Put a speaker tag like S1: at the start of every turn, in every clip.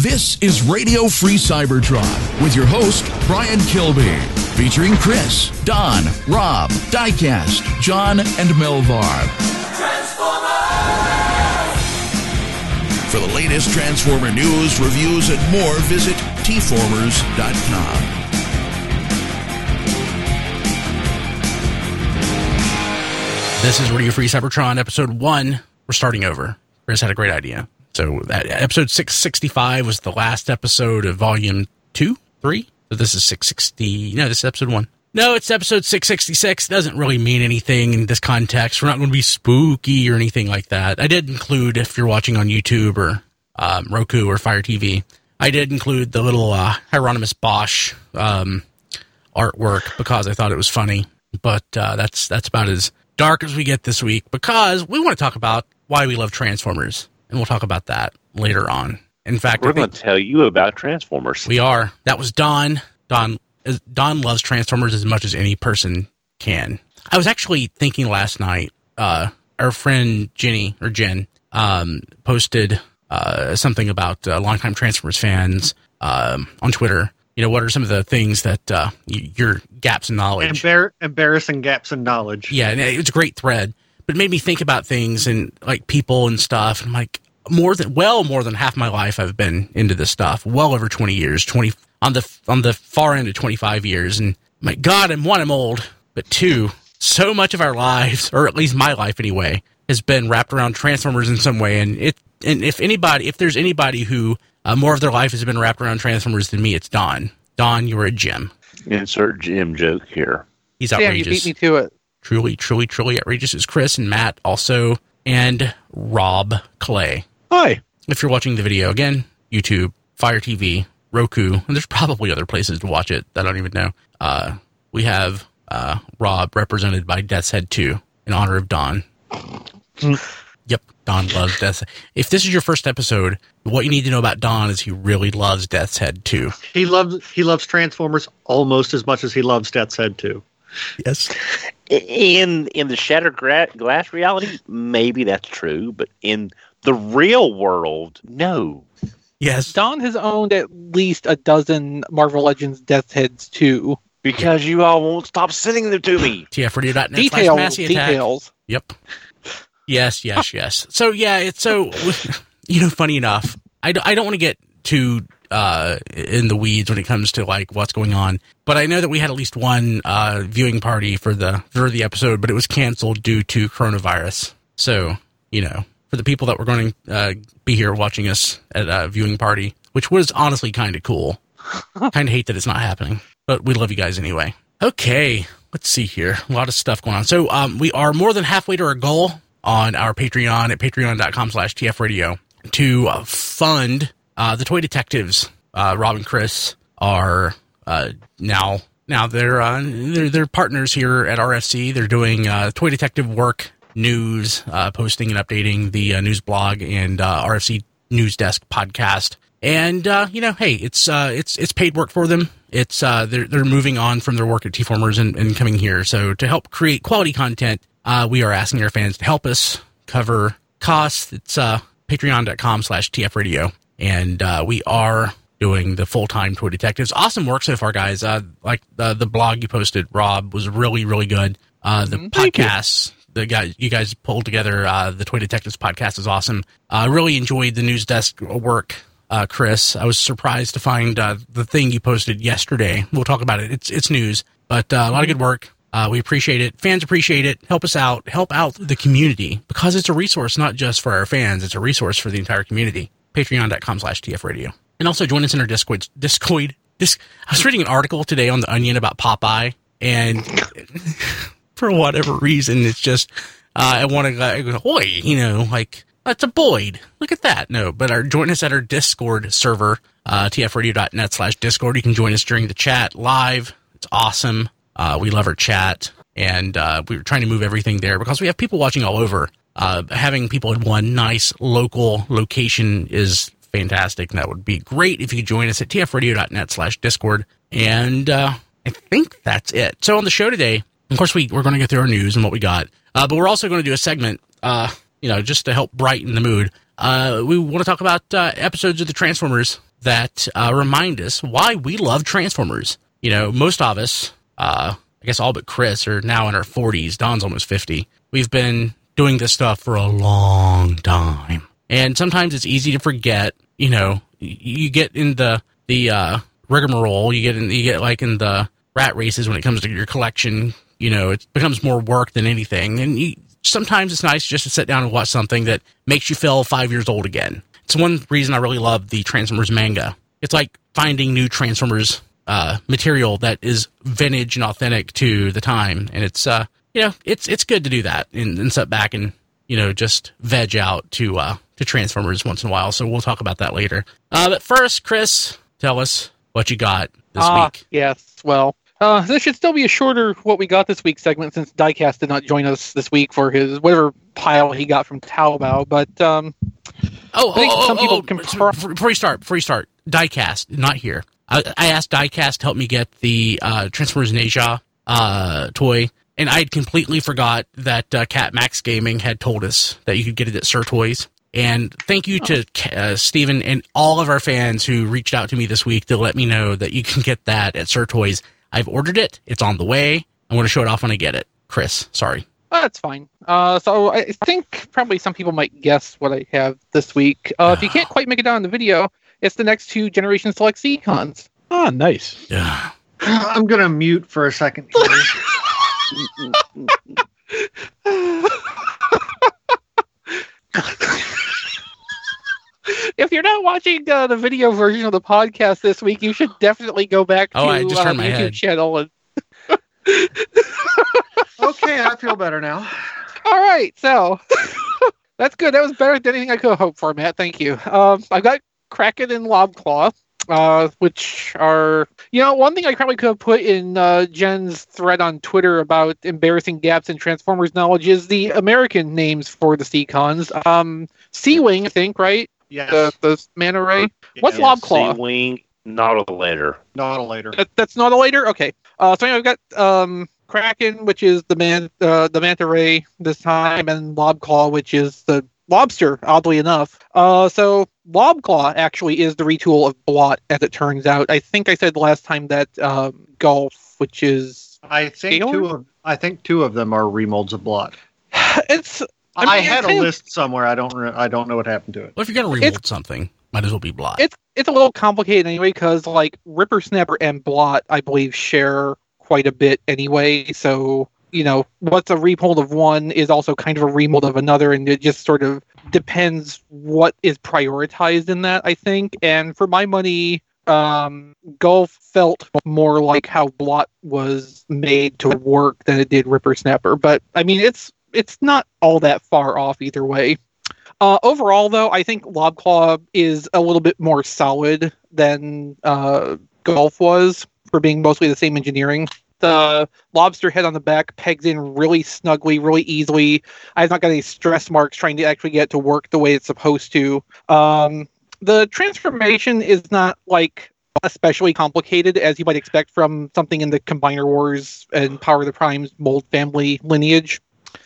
S1: This is Radio Free Cybertron with your host, Brian Kilby, featuring Chris, Don, Rob, Diecast, John, and Melvar. For the latest Transformer news, reviews, and more, visit tformers.com.
S2: This is Radio Free Cybertron, episode 1. We're starting over. Chris had a great idea. So that episode 665 was the last episode of volume 2, 3. So this is 660. No, this is episode 1. No, it's episode 666. Doesn't really mean anything in this context. We're not going to be spooky or anything like that. I did include, if you're watching on YouTube or Roku or Fire TV, I did include the little Hieronymus Bosch artwork because I thought it was funny. But that's about as dark as we get this week, because we want to talk about why we love Transformers, and we'll talk about that later on. In fact,
S3: we're going to tell you about Transformers.
S2: We are. That was Don. Don loves Transformers as much as any person can. I was actually thinking last night, our friend Jen posted something about longtime Transformers fans on Twitter. You know, what are some of the things that your gaps in knowledge?
S4: Embarrassing gaps in knowledge.
S2: Yeah, and it's a great thread, but it made me think about things and like people and stuff. And I'm like, more than half my life I've been into this stuff. Well over 20 years, on the far end of 25 years. And my God, I'm old, but 2, so much of our lives, or at least my life anyway, has been wrapped around Transformers in some way. And if there's anybody who more of their life has been wrapped around Transformers than me, it's Don. Don, you're a gem.
S3: Insert Jim joke here.
S2: He's outrageous.
S5: Damn, you beat me to it.
S2: Truly, truly, truly outrageous is Chris and Matt also, and Rob Clay.
S6: Hi.
S2: If you're watching the video, again, YouTube, Fire TV, Roku, and there's probably other places to watch it that I don't even know. We have Rob represented by Death's Head 2 in honor of Don. Yep, Don loves Death's Head. If this is your first episode, what you need to know about Don is he really loves Death's Head 2.
S4: He loves Transformers almost as much as he loves Death's Head 2.
S2: Yes.
S3: In the shattered glass reality, maybe that's true, but in the real world, no.
S2: Yes.
S5: Don has owned at least a dozen Marvel Legends Death's Heads too.
S3: Because you all won't stop sending them to me.
S2: TFRadio.net/Massey Attack.
S5: Details.
S2: Yep. Yes. So, yeah, it's so, funny enough, I don't want to get too in the weeds when it comes to like what's going on, but I know that we had at least one viewing party for the episode, but it was canceled due to coronavirus. So, for the people that were going to be here watching us at a viewing party, which was honestly kind of cool. Kind of hate that it's not happening, but we love you guys anyway. Okay, let's see here. A lot of stuff going on. So we are more than halfway to our goal on our Patreon at patreon.com/tfradio to fund the Toy Detectives. Rob and Chris are now they're partners here at RFC. They're doing Toy Detective work, news, posting and updating the news blog and RFC News Desk podcast. And hey, it's paid work for them. It's they're moving on from their work at T-Formers and coming here. So to help create quality content, we are asking our fans to help us cover costs. It's patreon.com/tfradio. And we are doing the full-time Toy Detectives. Awesome work so far, guys. Like the blog you posted, Rob, was really, really good. The podcasts, you guys pulled together, the Toy Detectives podcast is awesome. I really enjoyed the news desk work, Chris. I was surprised to find the thing you posted yesterday. We'll talk about it. It's news, but a lot of good work. We appreciate it. Fans appreciate it. Help us out. Help out the community, because it's a resource not just for our fans. It's a resource for the entire community. Patreon.com/tfradio. And also join us in our Discord. I was reading an article today on The Onion about Popeye, and for whatever reason, it's just, I want to go, hoy, like, that's a Boyd. Look at that. No, but join us at our Discord server, tfradio.net/Discord. You can join us during the chat live. It's awesome. We love our chat, and we're trying to move everything there because we have people watching all over. Having people in one nice local location is fantastic, and that would be great if you could join us at tfradio.net/Discord. And I think that's it. So on the show today, of course, we're going to go through our news and what we got, but we're also going to do a segment, just to help brighten the mood. We want to talk about episodes of the Transformers that remind us why we love Transformers. You know, most of us, I guess all but Chris, are now in our 40s. Don's almost 50. We've been doing this stuff for a long time. And sometimes it's easy to forget, you know, you get in the rigmarole, you get like in the rat races when it comes to your collection, you know, it becomes more work than anything. And sometimes it's nice just to sit down and watch something that makes you feel 5 years old again. It's one reason I really love the Transformers manga. It's like finding new Transformers material that is vintage and authentic to the time. And it's, you know, it's good to do that and sit back and, you know, just veg out to Transformers once in a while. So we'll talk about that later. But first, Chris, tell us what you got this week.
S5: Yes, well, this should still be a shorter what we got this week segment since Diecast did not join us this week for his whatever pile he got from Taobao. But
S2: before you start, Diecast not here. I asked Diecast to help me get the Transformers Neja toy, and I had completely forgot that Cat Max Gaming had told us that you could get it at Sir Toys. And thank you to Steven and all of our fans who reached out to me this week to let me know that you can get that at Sir Toys. I've ordered it. It's on the way. I'm going to show it off when I get it. Chris, sorry.
S5: That's fine. So I think probably some people might guess what I have this week. If you can't quite make it down in the video, it's the next two Generation Select Seacons.
S6: Ah, nice.
S2: Yeah.
S4: I'm going to mute for a second here.
S5: If you're not watching the video version of the podcast this week, you should definitely go back to
S2: I just turned my
S5: YouTube
S2: head.
S5: channel. And
S4: Okay, I feel better now.
S5: all right, so that's good. That was better than anything I could hope for, Matt. Thank you. I've got Kraken and Lobclaw, which are, you know, one thing I probably could have put in Jen's thread on Twitter about embarrassing gaps in Transformers knowledge is the American names for the Seacons. Sea-Wing, I think, right?
S4: Yes.
S5: The manta ray. What's
S3: Yeah,
S5: Lobclaw?
S3: Sea-Wing, not a letter.
S4: Not a later.
S5: That's not a later? Okay. So anyway, I've got Kraken, which is the manta ray this time, and Lobclaw, which is the lobster, oddly enough. So Lobclaw actually is the retool of Blot, as it turns out. I think I said last time that Golf, which is
S4: I think
S5: Scalar?
S4: two of them are remolds of Blot.
S5: it's.
S4: I had a list somewhere. I don't know what happened to it.
S2: Well, if you're going to remold something, might as well be Blot.
S5: It's a little complicated anyway, because like Ripper Snapper and Blot, I believe, share quite a bit anyway. So, you know, what's a remold of one is also kind of a remold of another, and it just sort of depends what is prioritized in that, I think. And for my money, Gulf felt more like how Blot was made to work than it did Ripper Snapper. But I mean, it's not all that far off either way. Overall, though, I think Lobclaw is a little bit more solid than Golf was, for being mostly the same engineering. The lobster head on the back pegs in really snugly, really easily. I've not got any stress marks trying to actually get it to work the way it's supposed to. The transformation is not like especially complicated, as you might expect from something in the Combiner Wars and Power of the Primes mold family lineage.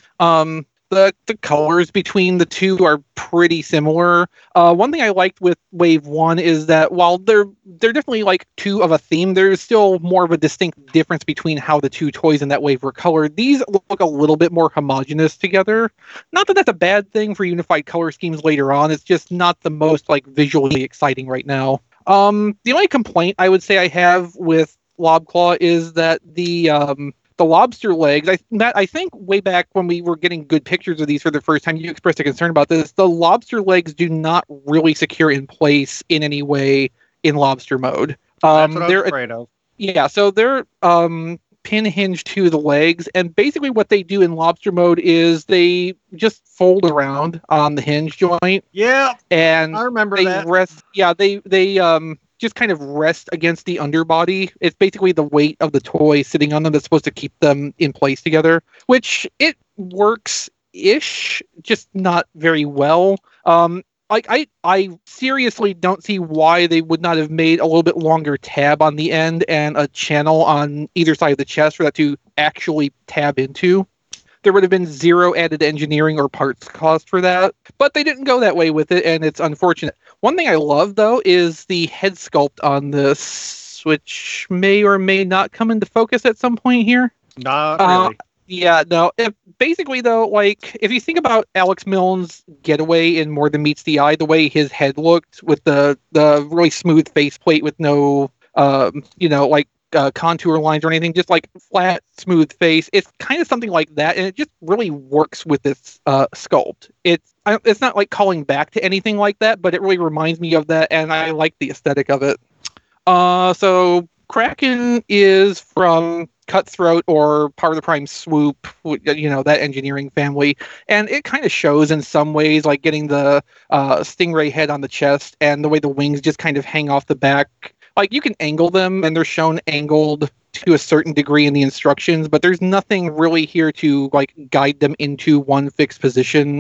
S5: The colors between the two are pretty similar. One thing I liked with Wave 1 is that while they're definitely like two of a theme, there's still more of a distinct difference between how the two toys in that wave were colored. These look a little bit more homogeneous together. Not that that's a bad thing for unified color schemes later on. It's just not the most like visually exciting right now. The only complaint I would say I have with Lobclaw is that the lobster legs, I think way back when we were getting good pictures of these for the first time, you expressed a concern about this. The lobster legs do not really secure in place in any way in lobster mode.
S4: That's what I was afraid of.
S5: Yeah, so they're pin hinged to the legs, and basically what they do in lobster mode is they just fold around on the hinge joint.
S4: Yeah,
S5: and
S4: I remember
S5: they
S4: that.
S5: rest. Yeah, they just kind of rest against the underbody. It's basically the weight of the toy sitting on them that's supposed to keep them in place together, which it works-ish, just not very well. I seriously don't see why they would not have made a little bit longer tab on the end and a channel on either side of the chest for that to actually tab into. there would have been zero added engineering or parts cost for that. But they didn't go that way with it, and it's unfortunate. One thing I love, though, is the head sculpt on this, which may or may not come into focus at some point here.
S4: Not really.
S5: Yeah, no. Basically, though, like, if you think about Alex Milne's Getaway in More Than Meets the Eye, the way his head looked with the really smooth faceplate with no, contour lines or anything, just like flat, smooth face. It's kind of something like that, and it just really works with this sculpt. It's not like calling back to anything like that, but it really reminds me of that, and I like the aesthetic of it. So Kraken is from Cutthroat or Power of the Prime Swoop, that engineering family. And it kind of shows in some ways, like getting the Stingray head on the chest and the way the wings just kind of hang off the back. Like, you can angle them, and they're shown angled to a certain degree in the instructions, but there's nothing really here to, like, guide them into one fixed position.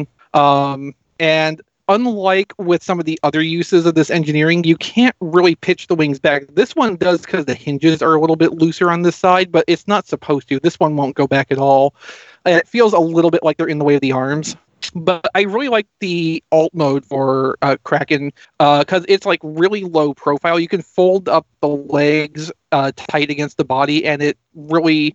S5: And unlike with some of the other uses of this engineering, you can't really pitch the wings back. This one does because the hinges are a little bit looser on this side, but it's not supposed to. This one won't go back at all. And it feels a little bit like they're in the way of the arms. But I really like the alt mode for Kraken because it's like really low profile. You can fold up the legs tight against the body, and it really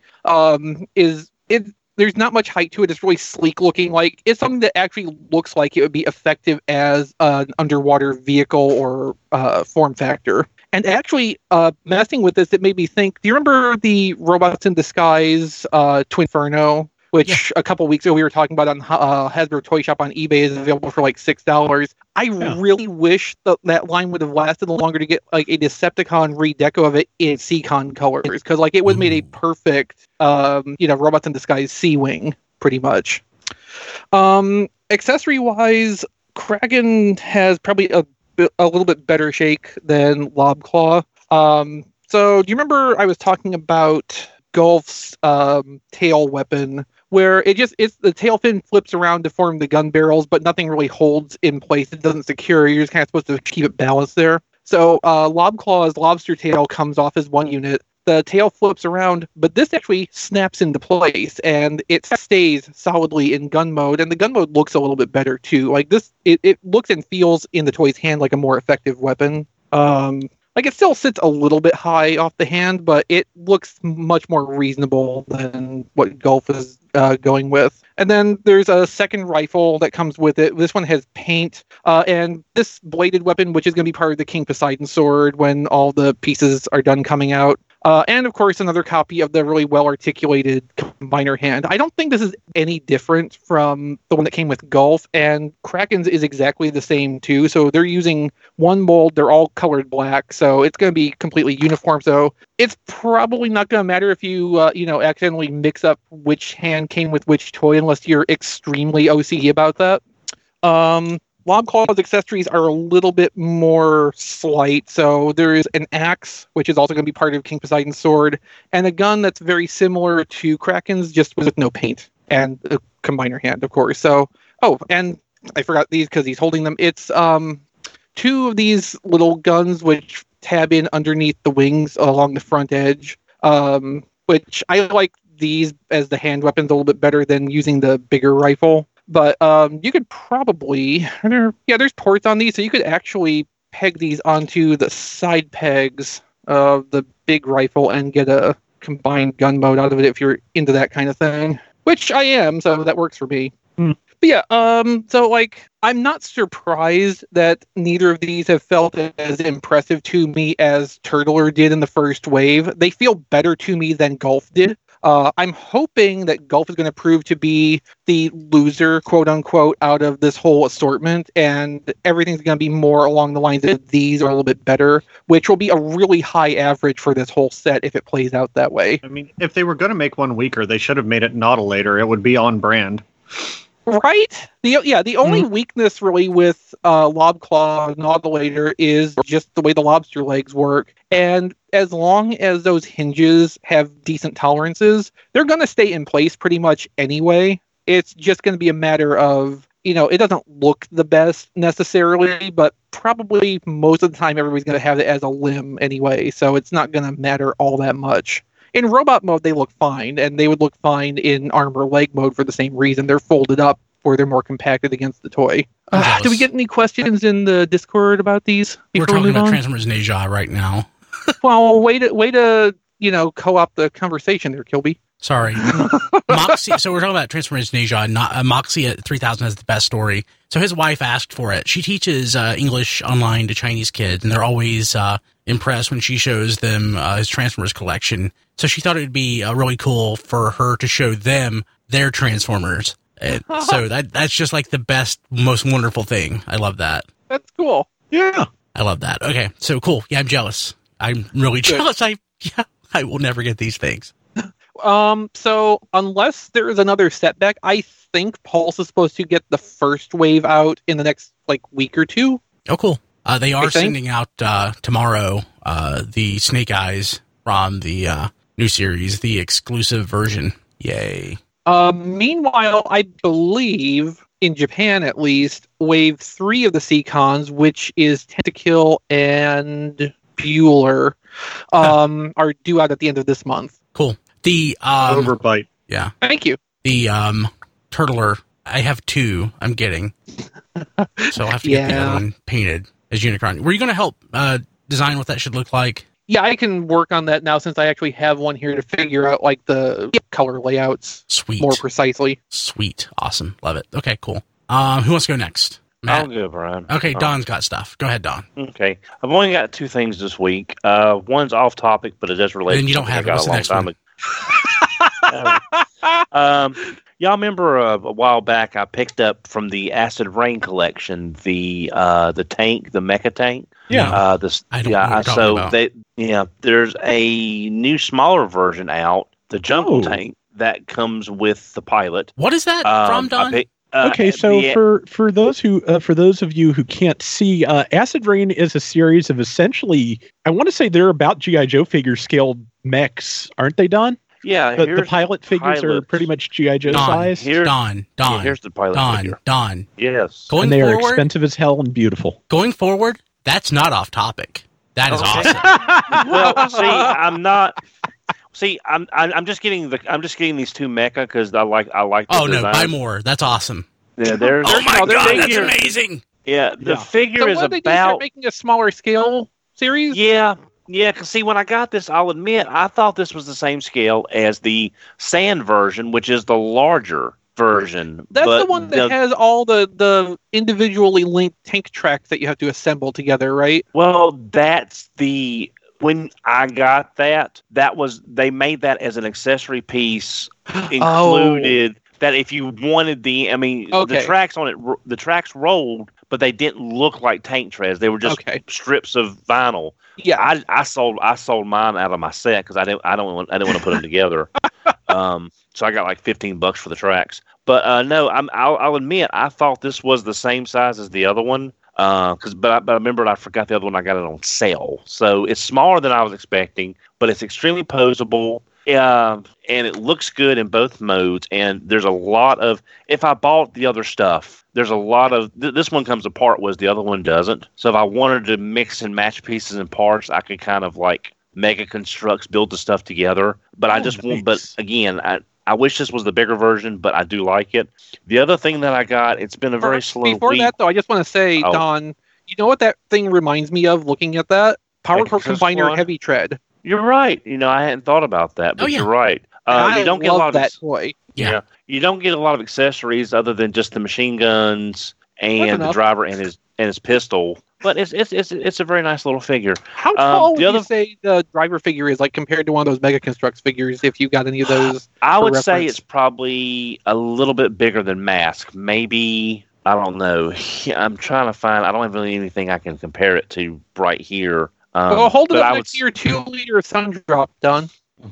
S5: there's not much height to it. It's really sleek looking. Like, it's something that actually looks like it would be effective as an underwater vehicle or form factor. And actually, messing with this, it made me think, do you remember the Robots in Disguise Twinferno? Which a couple weeks ago we were talking about on Hasbro Toy Shop on eBay is available for like $6. I really wish that line would have lasted longer to get like a Decepticon redeco of it in Seacon colors, because like it would have made a perfect, Robots in Disguise C-Wing, pretty much. Accessory-wise, Kraken has probably a little bit better shake than Lobclaw. So do you remember I was talking about Gulf's tail weapon, where it's the tail fin flips around to form the gun barrels, but nothing really holds in place. It doesn't secure. You're just kind of supposed to keep it balanced there. So Lobclaw's lobster tail comes off as one unit. The tail flips around, but this actually snaps into place, and it stays solidly in gun mode, and the gun mode looks a little bit better, too. Like this, it looks and feels in the toy's hand like a more effective weapon. Like, it still sits a little bit high off the hand, but it looks much more reasonable than what Gulf is going with. And then there's a second rifle that comes with it. This one has paint, and this bladed weapon, which is going to be part of the King Poseidon sword when all the pieces are done coming out. And, of course, another copy of the really well-articulated combiner hand. I don't think this is any different from the one that came with Gulf, and Kraken's is exactly the same, too. So they're using one mold. They're all colored black, so it's going to be completely uniform. So it's probably not going to matter if you, accidentally mix up which hand came with which toy, unless you're extremely OCD about that. Lobclaw's accessories are a little bit more slight. So there is an axe, which is also going to be part of King Poseidon's sword, and a gun that's very similar to Kraken's, just with no paint, and a combiner hand, of course. So, and I forgot these because he's holding them. It's two of these little guns which tab in underneath the wings along the front edge, which I like these as the hand weapons a little bit better than using the bigger rifle. But you could probably, there's ports on these, so you could actually peg these onto the side pegs of the big rifle and get a combined gun mode out of it if you're into that kind of thing. Which I am, so that works for me. But yeah, so like, I'm not surprised that neither of these have felt as impressive to me as Turtler did in the first wave. They feel better to me than Gulf did. I'm hoping that Gulf is going to prove to be the loser, quote unquote, out of this whole assortment, and everything's going to be more along the lines of these or a little bit better, which will be a really high average for this whole set if it plays out that way.
S4: I mean, if they were going to make one weaker, they should have made it Nautilator. It would be on brand.
S5: Right? The only weakness really with Lobclaw Nautilator is just the way the lobster legs work. And as long as those hinges have decent tolerances, they're going to stay in place pretty much anyway. It's just going to be a matter of, it doesn't look the best necessarily, but probably most of the time everybody's going to have it as a limb anyway. So it's not going to matter all that much. In robot mode, they look fine, and they would look fine in arm or leg mode for the same reason. They're folded up where they're more compacted against the toy. Do we get any questions in the Discord about these?
S2: We're talking about Transformers Neja right now.
S5: Well, way to co-opt the conversation there, Kilby.
S2: Sorry. Moxie. So we're talking about Transformers Neja. Moxie at 3000 has the best story. So his wife asked for it. She teaches English online to Chinese kids, and they're always impressed when she shows them his Transformers collection. So she thought it would be really cool for her to show them their Transformers. And so that's just like the best, most wonderful thing. I love that.
S5: That's cool.
S4: Yeah.
S2: I love that. Okay, so cool. Yeah, I'm jealous. I'm really jealous. I will never get these things.
S5: So unless there is another setback, I think Pulse is supposed to get the first wave out in the next week or two.
S2: Oh, cool. They are sending out tomorrow the Snake Eyes from the new series, the exclusive version. Yay.
S5: Meanwhile, I believe in Japan at least, wave 3 of the Seacons, which is Tentakill and Bueller, are due out at the end of this month.
S2: Cool. The
S4: Overbite.
S2: Yeah.
S5: Thank you.
S2: The Turtler, I have 2 I'm getting. So I'll have to get the other one painted as Unicron. Were you going to help design what that should look like?
S5: Yeah, I can work on that now since I actually have one here to figure out the color layouts more precisely.
S2: Sweet. Awesome. Love it. Okay, cool. Who wants to go next? Matt?
S3: I'll go, Brian.
S2: Okay, Don's got stuff. Go ahead, Don.
S3: Okay. I've only got 2 things this week. One's off topic, but it does relate
S2: then you don't have it. What's the next one?
S3: Y'all remember a while back I picked up from the Acid Rain collection the tank, the mecha tank.
S2: Yeah.
S3: I don't know what you're talking about. There's a new smaller version out, the Jungle Tank, that comes with the pilot.
S2: What is that from, Don?
S6: Okay, so for those of you who can't see, Acid Rain is a series of essentially, I want to say they're about G.I. Joe figure scaled mechs, aren't they, Don?
S3: Yeah,
S6: the pilot figures are pretty much G.I. Joe size.
S3: Don. Here's the pilot figure.
S2: Don.
S3: Yes.
S6: And they are expensive as hell and beautiful.
S2: Going forward, that's not off topic. That is awesome.
S3: Well, see, I'm not. See, I'm just getting these 2 mecha because I like.
S2: Oh no, buy more. That's awesome.
S3: Yeah, there's.
S2: Oh my god, that's amazing.
S3: Yeah, the figure is
S5: about. They start making a smaller scale series.
S3: Yeah, because see, when I got this, I'll admit I thought this was the same scale as the Sand version, which is the larger version.
S5: That's the one that has all the individually linked tank tracks that you have to assemble together, right?
S3: Well, that's the. When I got they made that as an accessory piece included. That if you wanted the tracks on it, the tracks rolled, but they didn't look like tank treads. They were just strips of vinyl.
S5: Yeah,
S3: I sold mine out of my set because I didn't want to put them together. So I got like $15 for the tracks. But no, I'll admit I thought this was the same size as the other one. But I remembered I forgot the other one. I got it on sale, so it's smaller than I was expecting, but it's extremely posable. And it looks good in both modes. And there's a lot of. If I bought the other stuff, there's a lot of. This one comes apart, whereas the other one doesn't. So if I wanted to mix and match pieces and parts, I could kind of like mega constructs, build the stuff together. But I just want. But again, I wish this was the bigger version, but I do like it. The other thing that I got, it's been a very slow week.
S5: Before that, though, I just want to say, Don, you know what that thing reminds me of looking at that? Power Core Combiner Heavy Tread.
S3: You're right. I hadn't thought about that, but you're right. You don't get a lot of
S5: toy.
S3: Yeah. You don't get a lot of accessories other than just the machine guns and the driver and his pistol. But it's a very nice little figure.
S5: How tall would you say the driver figure is, like compared to one of those Mega Constructs figures? If you got any of those,
S3: I would say it's probably a little bit bigger than Mask. Maybe, I don't know. I'm trying to find. I don't have really anything I can compare it to right here.
S5: Well, hold it up next to your 2-liter Sun Drop, Don.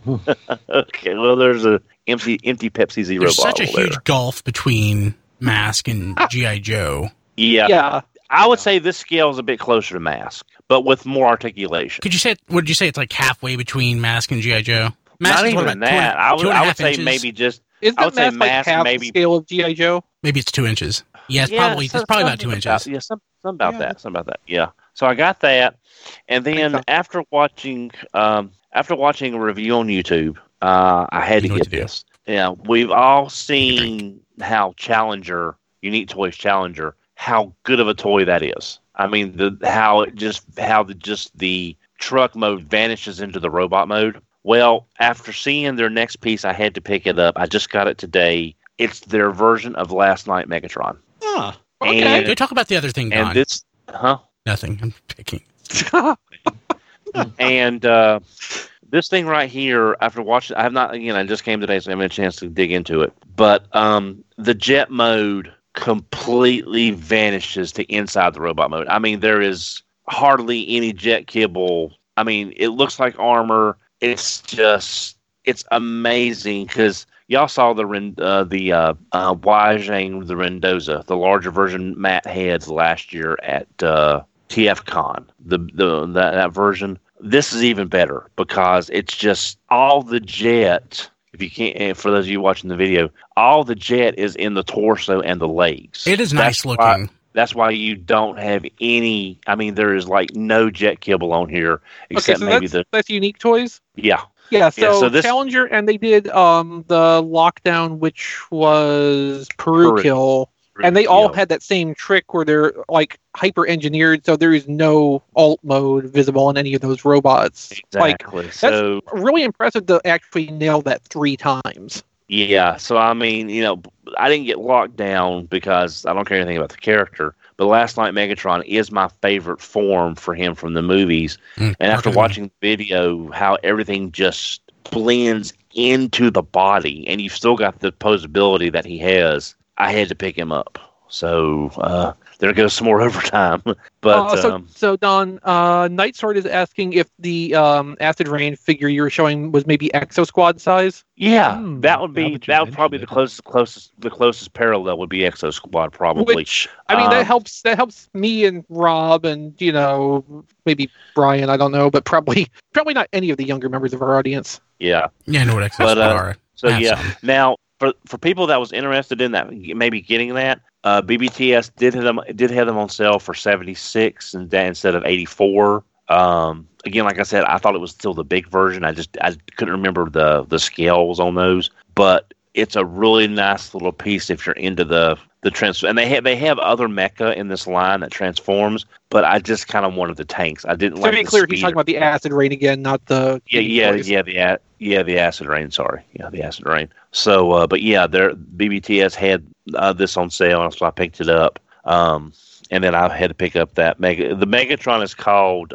S3: Okay. Well, there's a empty Pepsi Zero
S2: There's
S3: bottle.
S2: Such a huge gulf between Mask and G.I. Joe.
S3: Yeah. I would say this scale is a bit closer to Mask, but with more articulation.
S2: Would you say it's like halfway between Mask and G.I. Joe?
S3: Mask Not even that. I would say maybe just.
S5: Isn't Mask like half the scale of G.I. Joe?
S2: Maybe it's 2 inches. Yeah, it's probably about 2 inches.
S3: Something about that. Yeah. So I got that, and then after watching a review on YouTube, I had to get this. Yeah, we've all seen how Unique Toys Challenger, how good of a toy that is. I mean, how the truck mode vanishes into the robot mode. Well, after seeing their next piece, I had to pick it up. I just got it today. It's their version of Last Night Megatron.
S2: Oh, okay. Go talk about the other thing, Don.
S3: And this,
S2: Nothing. I'm picking.
S3: And this thing right here, after watching, I have not, I just came today, so I haven't had a chance to dig into it. But the jet mode completely vanishes to inside the robot mode. I mean, there is hardly any jet kibble. I mean, it looks like armor. It's amazing because y'all saw the Wajang, the Rendoza, the larger version Matt had last year at TFCon. That version. This is even better because it's just all the jet. If you can't, for those of you watching the video, all the jet is in the torso and the legs.
S2: It is nice looking.
S3: That's why you don't have any. I mean, there is like no jet kibble on here except maybe
S5: that's Unique Toys.
S3: Yeah.
S5: Yeah. So this Challenger, and they did the Lockdown, which was Peru Kill. And they all had that same trick where they're like hyper engineered, so there is no alt mode visible in any of those robots.
S3: Exactly.
S5: That's really impressive to actually nail that 3 times.
S3: Yeah. So I mean, I didn't get locked down because I don't care anything about the character. But Last Night Megatron is my favorite form for him from the movies. And after watching the video, how everything just blends into the body, and you've still got the posability that he has. I had to pick him up. So there goes some more overtime. But
S5: so Don, Night Sword is asking if the Acid Rain figure you were showing was maybe Exo Squad size.
S3: Yeah, that would probably the closest parallel would be Exo Squad probably.
S5: Which I mean that helps me and Rob and maybe Brian, I don't know, but probably not any of the younger members of our audience.
S3: Yeah.
S2: Yeah, I know what Exo Squad are.
S3: So yeah. Now For people that was interested in that, maybe getting that, BBTS did have them on sale for $76 instead of $84. Again, like I said, I thought it was still the big version. I couldn't remember the scales on those, but it's a really nice little piece if you're into the trans. And they have other mecha in this line that transforms, but I just kind of wanted the tanks. I didn't like.
S5: To be clear, he's talking about the Acid Rain again, not the
S3: the Acid Rain. Sorry, the Acid Rain. So, but yeah, their BBTS had this on sale, so I picked it up. And then I had to pick up that Mega. The Megatron is called.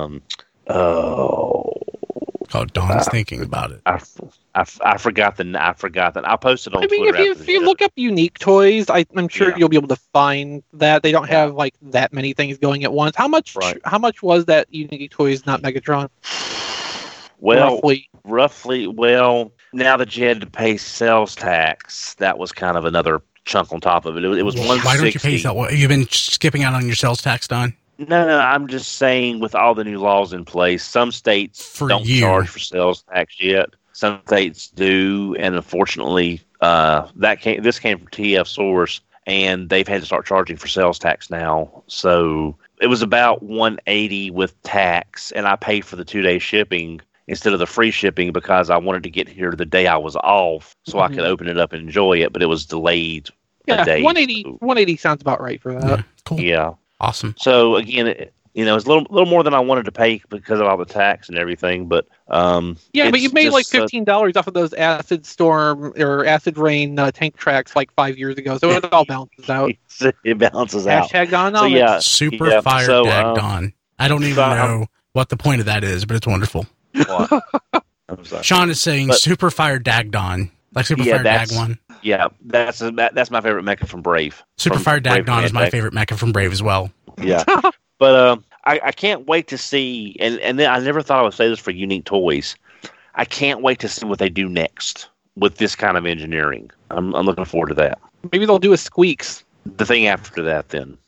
S2: Don's thinking about it.
S3: I forgot that. I posted on Twitter.
S5: If you look up Unique Toys, I'm sure you'll be able to find that. They don't have like that many things going at once. How much was that Unique Toys, not Megatron?
S3: Well, roughly. Well, now that you had to pay sales tax, that was kind of another chunk on top of it. It was $160.
S2: Why don't you pay sales? You've been skipping out on your sales tax, Don?
S3: No, I'm just saying with all the new laws in place, some states don't charge for sales tax yet. Some states do, and unfortunately, this came from TF Source, and they've had to start charging for sales tax now. So it was about $180 with tax, and I paid for the 2-day shipping instead of the free shipping because I wanted to get here the day I was off so I could open it up and enjoy it, but it was delayed a day.
S5: 180 sounds about right for that.
S2: Yeah, cool.
S3: Yeah.
S2: Awesome.
S3: So again, it's a little more than I wanted to pay because of all the tax and everything. But
S5: but you made like $15 off of those Acid Storm or Acid Rain tank tracks like 5 years ago, so it all balances out.
S3: It balances out.
S5: Hashtag Don.
S3: So, yeah,
S2: Super Fire Don. I don't even know what the point of that is, but it's wonderful. Sean is saying Super Fire Dagdon, like Super Fire Dag1.
S3: Yeah, that's my favorite mecha from Brave.
S2: Super Fire Dagdon is my favorite mecha from Brave as well.
S3: Yeah, but I can't wait to see, and then I never thought I would say this for Unique Toys. I can't wait to see what they do next with this kind of engineering. I'm looking forward to that.
S5: Maybe they'll do a Squeaks.
S3: The thing after that, then.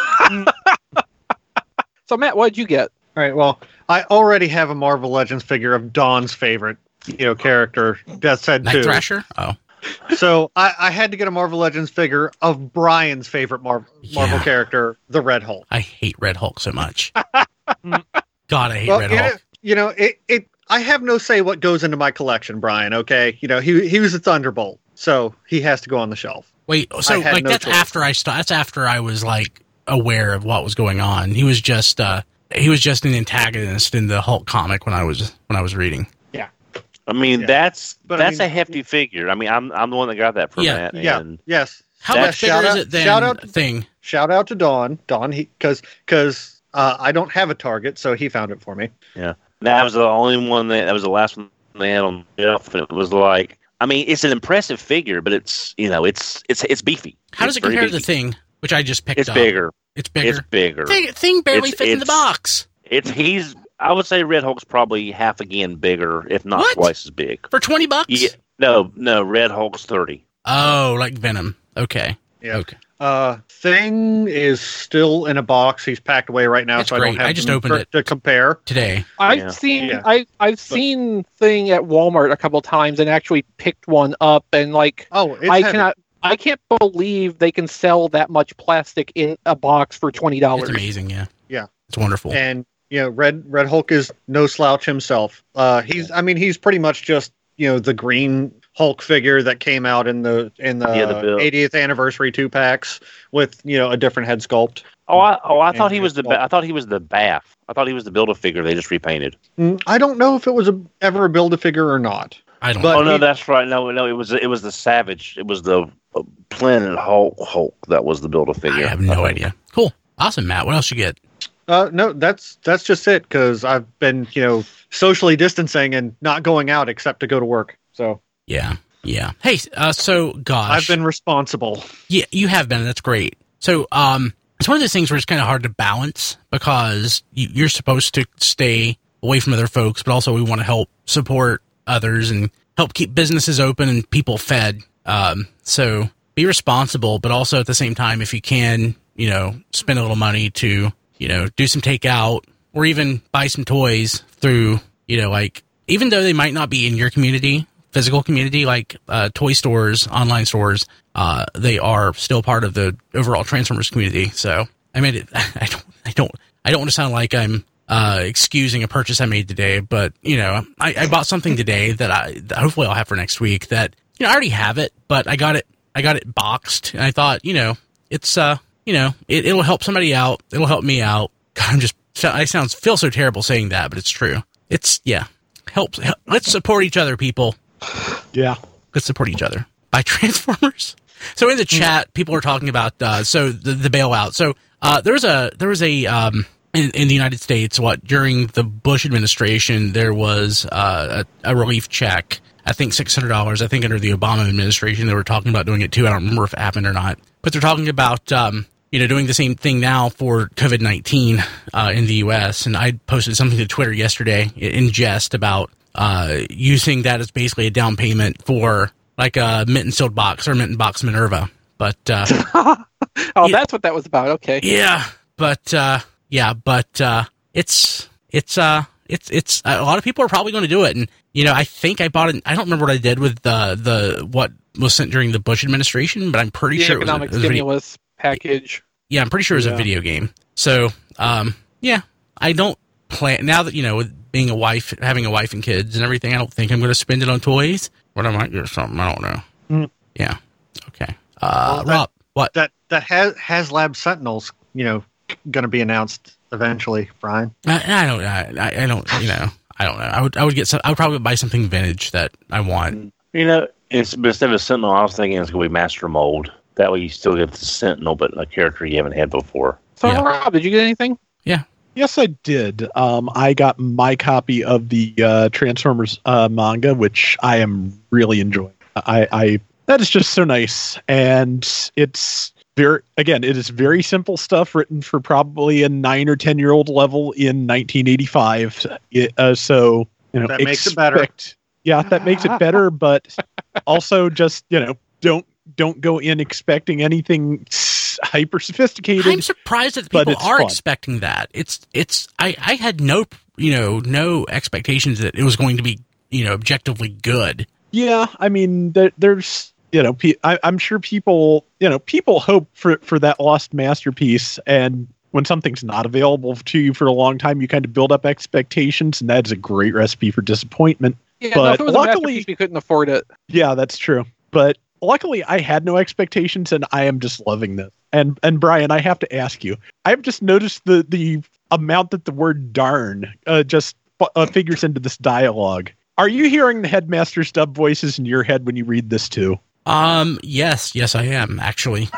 S5: So Matt, what did you get?
S4: All right. Well, I already have a Marvel Legends figure of Dawn's favorite, character, Death's Head 2.
S2: Night Thrasher? Oh.
S4: So I had to get a Marvel Legends figure of Brian's favorite Marvel character, the Red Hulk.
S2: I hate Red Hulk so much. God, I hate Red Hulk.
S4: I have no say what goes into my collection, Brian. Okay, he was a Thunderbolt, so he has to go on the shelf.
S2: Wait, so like no that's choice. That's after I was like aware of what was going on. He was just an antagonist in the Hulk comic when I was reading.
S4: Yeah,
S3: I mean that's a hefty figure. I mean I'm the one that got that from that.
S4: Yeah, yes.
S2: How much bigger is it than Thing?
S4: Shout out to Don. Don, because I don't have a Target, so he found it for me.
S3: Yeah, that was the only one that was the last one they had on the shelf, and it was like, I mean, it's an impressive figure, but it's it's beefy.
S2: How does it compare to the Thing, which I just picked up?
S3: It's bigger.
S2: It's bigger.
S3: It's bigger.
S2: Thing barely fits in the box.
S3: I would say Red Hulk's probably half again bigger, if not twice as big.
S2: For $20?
S3: Yeah, no, Red Hulk's 30.
S2: Oh, like Venom. Okay.
S4: Yeah.
S2: Okay.
S4: Thing is still in a box. He's packed away right now,
S2: That's
S4: so
S2: great.
S4: I don't have
S2: I just opened it
S4: to compare
S2: today.
S5: I've seen Thing at Walmart a couple times and actually picked one up, and like I can't believe they can sell that much plastic in a box for $20.
S2: It's amazing, yeah.
S4: Yeah.
S2: It's wonderful.
S4: And Red Hulk is no slouch himself. He's pretty much just the green Hulk figure that came out in the 80th anniversary 2-packs with a different head sculpt.
S3: I thought he was the I thought he was the BAF. I thought he was the Build-A-Figure they just repainted.
S4: I don't know if it was ever a Build-A-Figure or not.
S2: I don't know.
S3: Oh no, that's right. No, it was the Savage. It was the Planet Hulk that was the Build-A-Figure.
S2: I have no idea. Cool. Awesome, Matt. What else you get?
S4: No, that's just it, because I've been socially distancing and not going out except to go to work. So
S2: yeah. Hey, so gosh,
S4: I've been responsible.
S2: Yeah, you have been. That's great. So it's one of those things where it's kind of hard to balance, because you're supposed to stay away from other folks, but also we want to help support others and help keep businesses open and people fed. So be responsible, but also at the same time, if you can, spend a little money to do some takeout or even buy some toys through, like, even though they might not be in your community, physical community, like toy stores, online stores, they are still part of the overall Transformers community. So I made it. I don't want to sound like I'm excusing a purchase I made today, but I bought something today that hopefully I'll have for next week. That I already have it, but I got it boxed, and I thought it's it'll help somebody out. It'll help me out. God, I feel so terrible saying that, but it's true. It's helps. Let's support each other, people.
S6: Yeah.
S2: Let's support each other. Buy Transformers. So in the chat, people are talking about the bailout. So there was a in the United States, during the Bush administration, there was a relief check. I think $600. I think under the Obama administration, they were talking about doing it too. I don't remember if it happened or not. But they're talking about doing the same thing now for COVID-19 in the U.S. And I posted something to Twitter yesterday in jest about using that as basically a down payment for like a Mint and Sealed Box or Mint and Box Minerva. But
S5: that's what that was about. Okay.
S2: Yeah, but it's a lot of people are probably going to do it, and I think I bought it. I don't remember what I did with the what was sent during the Bush administration, but I'm pretty sure
S5: economic stimulus package.
S2: Yeah, I'm pretty sure it was a video game. So, I don't plan now that with being a wife, having a wife and kids and everything. I don't think I'm going to spend it on toys. But I might get something. I don't know. Yeah. Okay. Rob, what?
S4: That HasLab Sentinels, going to be announced eventually, Brian.
S2: I don't know. I would get some. I would probably buy something vintage that I want.
S3: But instead of Sentinel, I was thinking it's going to be Master Mold. That way, you still get the Sentinel, but a character you haven't had before.
S5: So, Rob, did you get anything?
S2: Yeah.
S6: Yes, I did. I got my copy of the Transformers manga, which I am really enjoying. I that is just so nice, and it's it is very simple stuff written for probably a 9 or 10-year-old level in 1985. So
S4: that makes it better.
S6: Yeah, that makes it better, but also just don't go in expecting anything hyper sophisticated.
S2: I'm surprised that people are expecting that. I had no expectations that it was going to be objectively good.
S6: Yeah, I mean, there's, I'm sure people hope for that lost masterpiece, and when something's not available to you for a long time, you kind of build up expectations, and that's a great recipe for disappointment.
S5: Yeah,
S6: but
S5: if it was a masterpiece, we couldn't afford it.
S6: Yeah, that's true. But luckily, I had no expectations, and I am just loving this. And Brian, I have to ask you, I've just noticed the amount that the word darn just figures into this dialogue. Are you hearing the Headmaster's dub voices in your head when you read this too?
S2: Yes, I am actually.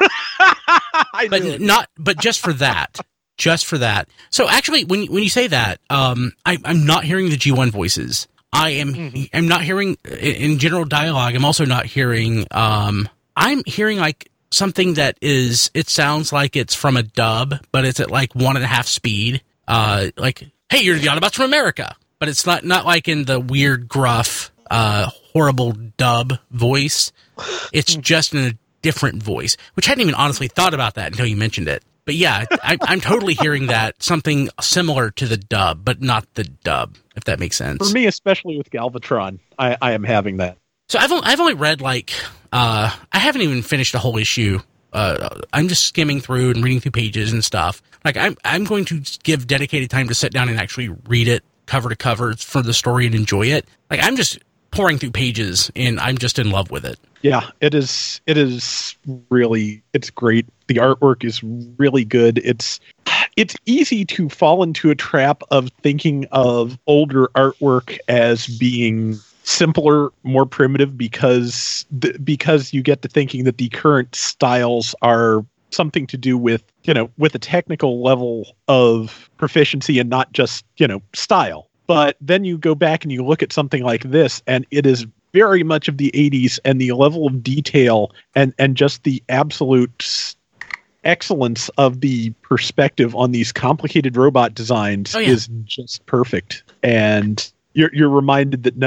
S2: But just for that. So actually, when you say that, I'm not hearing the G1 voices. I'm not hearing in general dialogue. I'm also not hearing. I'm hearing like something that is. It sounds like it's from a dub, but it's at like 1.5 speed. Like, hey, you're the Autobots from America, but it's not like in the weird, gruff, horrible dub voice. It's just in a different voice, which I hadn't even honestly thought about that until you mentioned it. But yeah, I'm totally hearing that, something similar to the dub, but not the dub, if that makes sense.
S6: For me, especially with Galvatron, I am having that.
S2: So I've only read like I haven't even finished a whole issue. I'm just skimming through and reading through pages and stuff. Like I'm going to give dedicated time to sit down and actually read it cover to cover for the story and enjoy it. Like I'm just pouring through pages and I'm just in love with it.
S6: Yeah, it is really, it's great. The artwork is really good. It's easy to fall into a trap of thinking of older artwork as being simpler, more primitive, because you get to thinking that the current styles are something to do with a technical level of proficiency and not just style. But then you go back and you look at something like this, and it is very much of the 80s, and the level of detail and just the absolute excellence of the perspective on these complicated robot designs is just perfect. And you're reminded that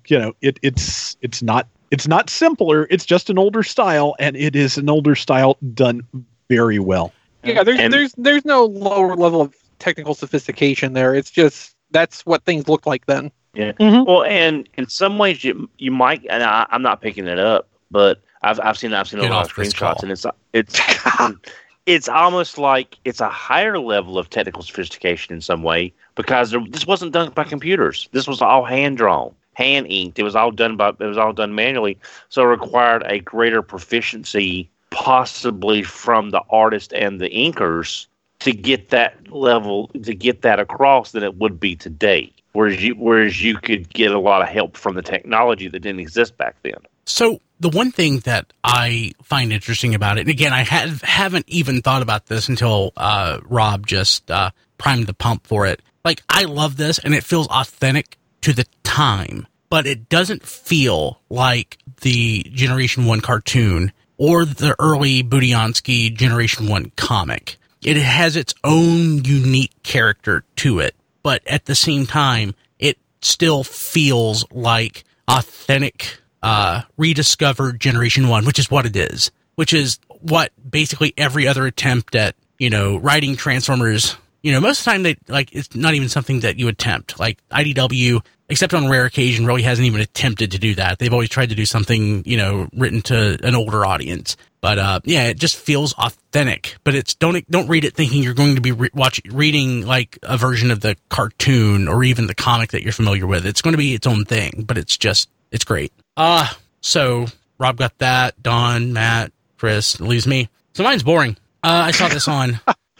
S6: it's not simpler. It's just an older style, and it is an older style done very well.
S5: Yeah, there's no lower level of technical sophistication there. It's just that's what things looked like then.
S3: Yeah. Mm-hmm. Well, and in some ways you might, and I'm not picking it up, but I've seen a lot of screenshots, and it's almost like it's a higher level of technical sophistication in some way, because this wasn't done by computers. This was all hand drawn, hand inked. It was all done manually, so it required a greater proficiency, possibly from the artist and the inkers, to get that level, to get that across, than it would be today. Whereas you could get a lot of help from the technology that didn't exist back then.
S2: So the one thing that I find interesting about it, and again, I haven't even thought about this until Rob just primed the pump for it. Like, I love this, and it feels authentic to the time, but it doesn't feel like the Generation 1 cartoon or the early Budiansky Generation 1 comic. It has its own unique character to it, but at the same time, it still feels like authentic, rediscovered Generation 1, which is what it is, which is what basically every other attempt at, writing Transformers, most of the time it's not even something that you attempt. Like IDW, except on rare occasion, really hasn't even attempted to do that. They've always tried to do something, written to an older audience. But it just feels authentic. But it's don't read it thinking you're going to be reading like a version of the cartoon or even the comic that you're familiar with. It's going to be its own thing, but it's great. So Rob got that, Don, Matt, Chris, it leaves me. So mine's boring. I saw this on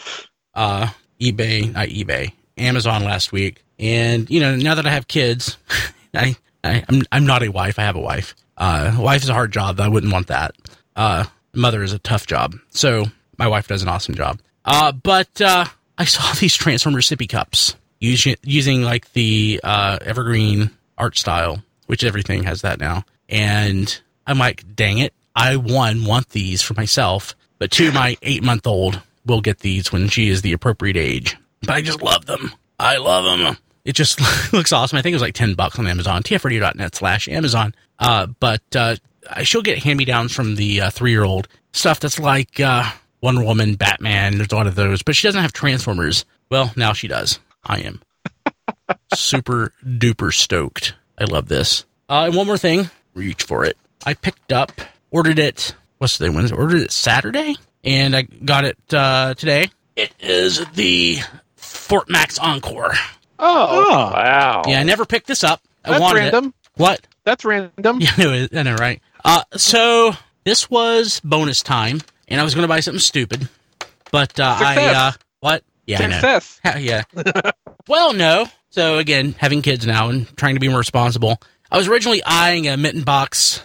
S2: Amazon last week, and now that I have kids, I'm not a wife. I have a wife. Wife is a hard job. I wouldn't want that. Mother is a tough job. So my wife does an awesome job. But I saw these Transformers sippy cups using like the evergreen art style, which everything has that now. And I'm like, dang it. I, one, want these for myself, but two, my 8-month-old will get these when she is the appropriate age. But I just love them. I love them. It just looks awesome. I think it was like $10 on Amazon, tfradio.net/Amazon. But she'll get hand-me-downs from the 3-year-old. Stuff that's like Wonder Woman, Batman, there's a lot of those. But she doesn't have Transformers. Well, now she does. I am super duper stoked. I love this. And one more thing. reach for it. I ordered it, what's the day, Wednesday? Ordered it Saturday, and I got it today. It is the Fort Max Encore.
S5: Oh,
S3: wow.
S2: Yeah, I never picked this up.
S5: That's random.
S2: What?
S5: That's random.
S2: Yeah, I know, right? So this was bonus time, and I was going to buy something stupid, but what? Yeah,
S5: Success.
S2: I know. Yeah. Well, no. So again, having kids now and trying to be more responsible, I was originally eyeing a Mitten Box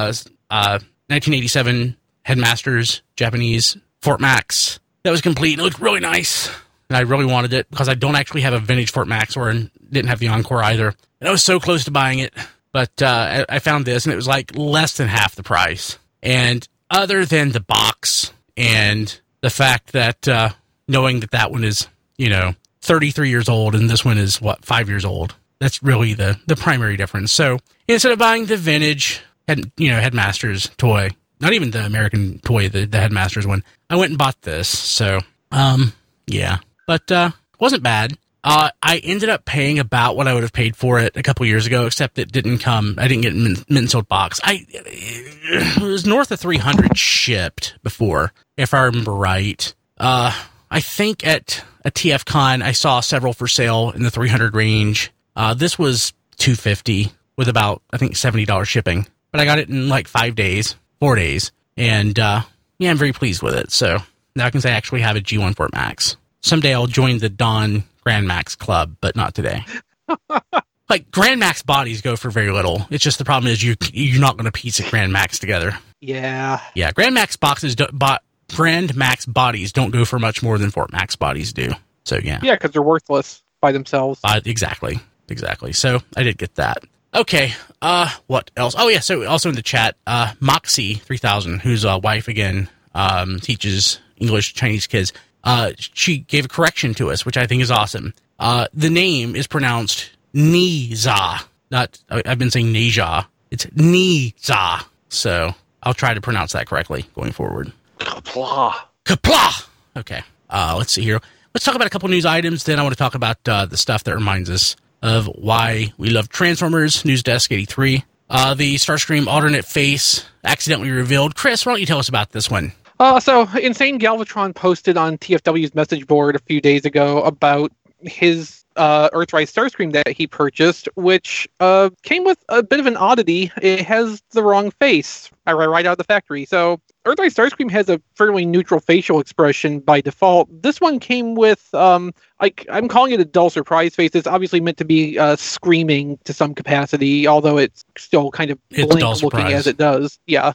S2: 1987 Headmasters Japanese Fort Max that was complete. It looked really nice, and I really wanted it because I don't actually have a vintage Fort Max or didn't have the Encore either. And I was so close to buying it, but I found this, and it was like less than half the price. And other than the box and the fact that knowing that one is, 33 years old and this one is, 5 years old, that's really the primary difference. So instead of buying the vintage, Headmasters toy, not even the American toy, the Headmasters one, I went and bought this. So, yeah. But it wasn't bad. I ended up paying about what I would have paid for it a couple years ago, except it didn't come. I didn't get mint and sold box. It was north of 300 shipped before, if I remember right. I think at a TF Con, I saw several for sale in the 300 range. This was $250 with about, I think, $70 shipping. But I got it in like 4 days. And, I'm very pleased with it. So now I can say I actually have a G1 Fort Max. Someday I'll join the Don Grand Max Club, but not today. Like, Grand Max bodies go for very little. It's just the problem is you're not going to piece a Grand Max together.
S5: Yeah.
S2: Yeah, Grand Max bodies don't go for much more than Fort Max bodies do. So, yeah.
S5: Yeah, because they're worthless by themselves.
S2: Exactly. So, I did get that. Okay, what else? Oh, yeah, so also in the chat, Moxie 3000, whose wife, again, teaches English to Chinese kids, she gave a correction to us, which I think is awesome. The name is pronounced Niza. I've been saying Neja. It's Niza. So I'll try to pronounce that correctly going forward. Kapla! Okay, let's see here. Let's talk about a couple news items, then I want to talk about the stuff that reminds us of why we love Transformers. News Desk 83. The Starscream alternate face accidentally revealed. Chris, why don't you tell us about this one?
S5: So Insane Galvatron posted on TFW's message board a few days ago about his Earthrise Starscream that he purchased, which came with a bit of an oddity. It has the wrong face right out of the factory. So Earthrise Starscream has a fairly neutral facial expression by default. This one came with, I'm calling it a dull surprise face. It's obviously meant to be screaming to some capacity, although it's still kind of blank looking as it does. Yeah.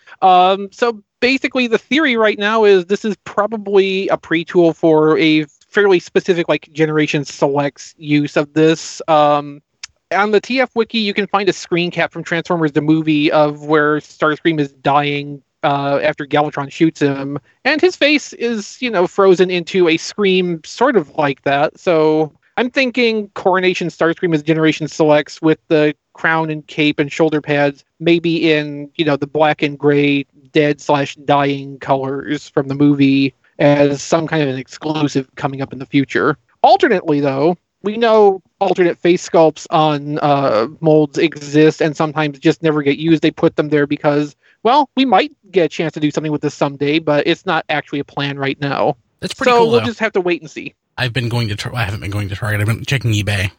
S5: So basically the theory right now is this is probably a pre-tool for a fairly specific Generation Select's use of this. On the TF Wiki, you can find a screen cap from Transformers the movie of where Starscream is dying after Galvatron shoots him, and his face is, frozen into a scream sort of like that. So I'm thinking Coronation Starscream is Generation Selects with the crown and cape and shoulder pads, maybe in, the black and gray dead/dying colors from the movie as some kind of an exclusive coming up in the future. Alternately, though, we know alternate face sculpts on molds exist and sometimes just never get used. They put them there because, well, we might get a chance to do something with this someday, but it's not actually a plan right now.
S2: That's pretty cool,
S5: we'll just have to wait and see.
S2: I haven't been going to Target. I've been checking eBay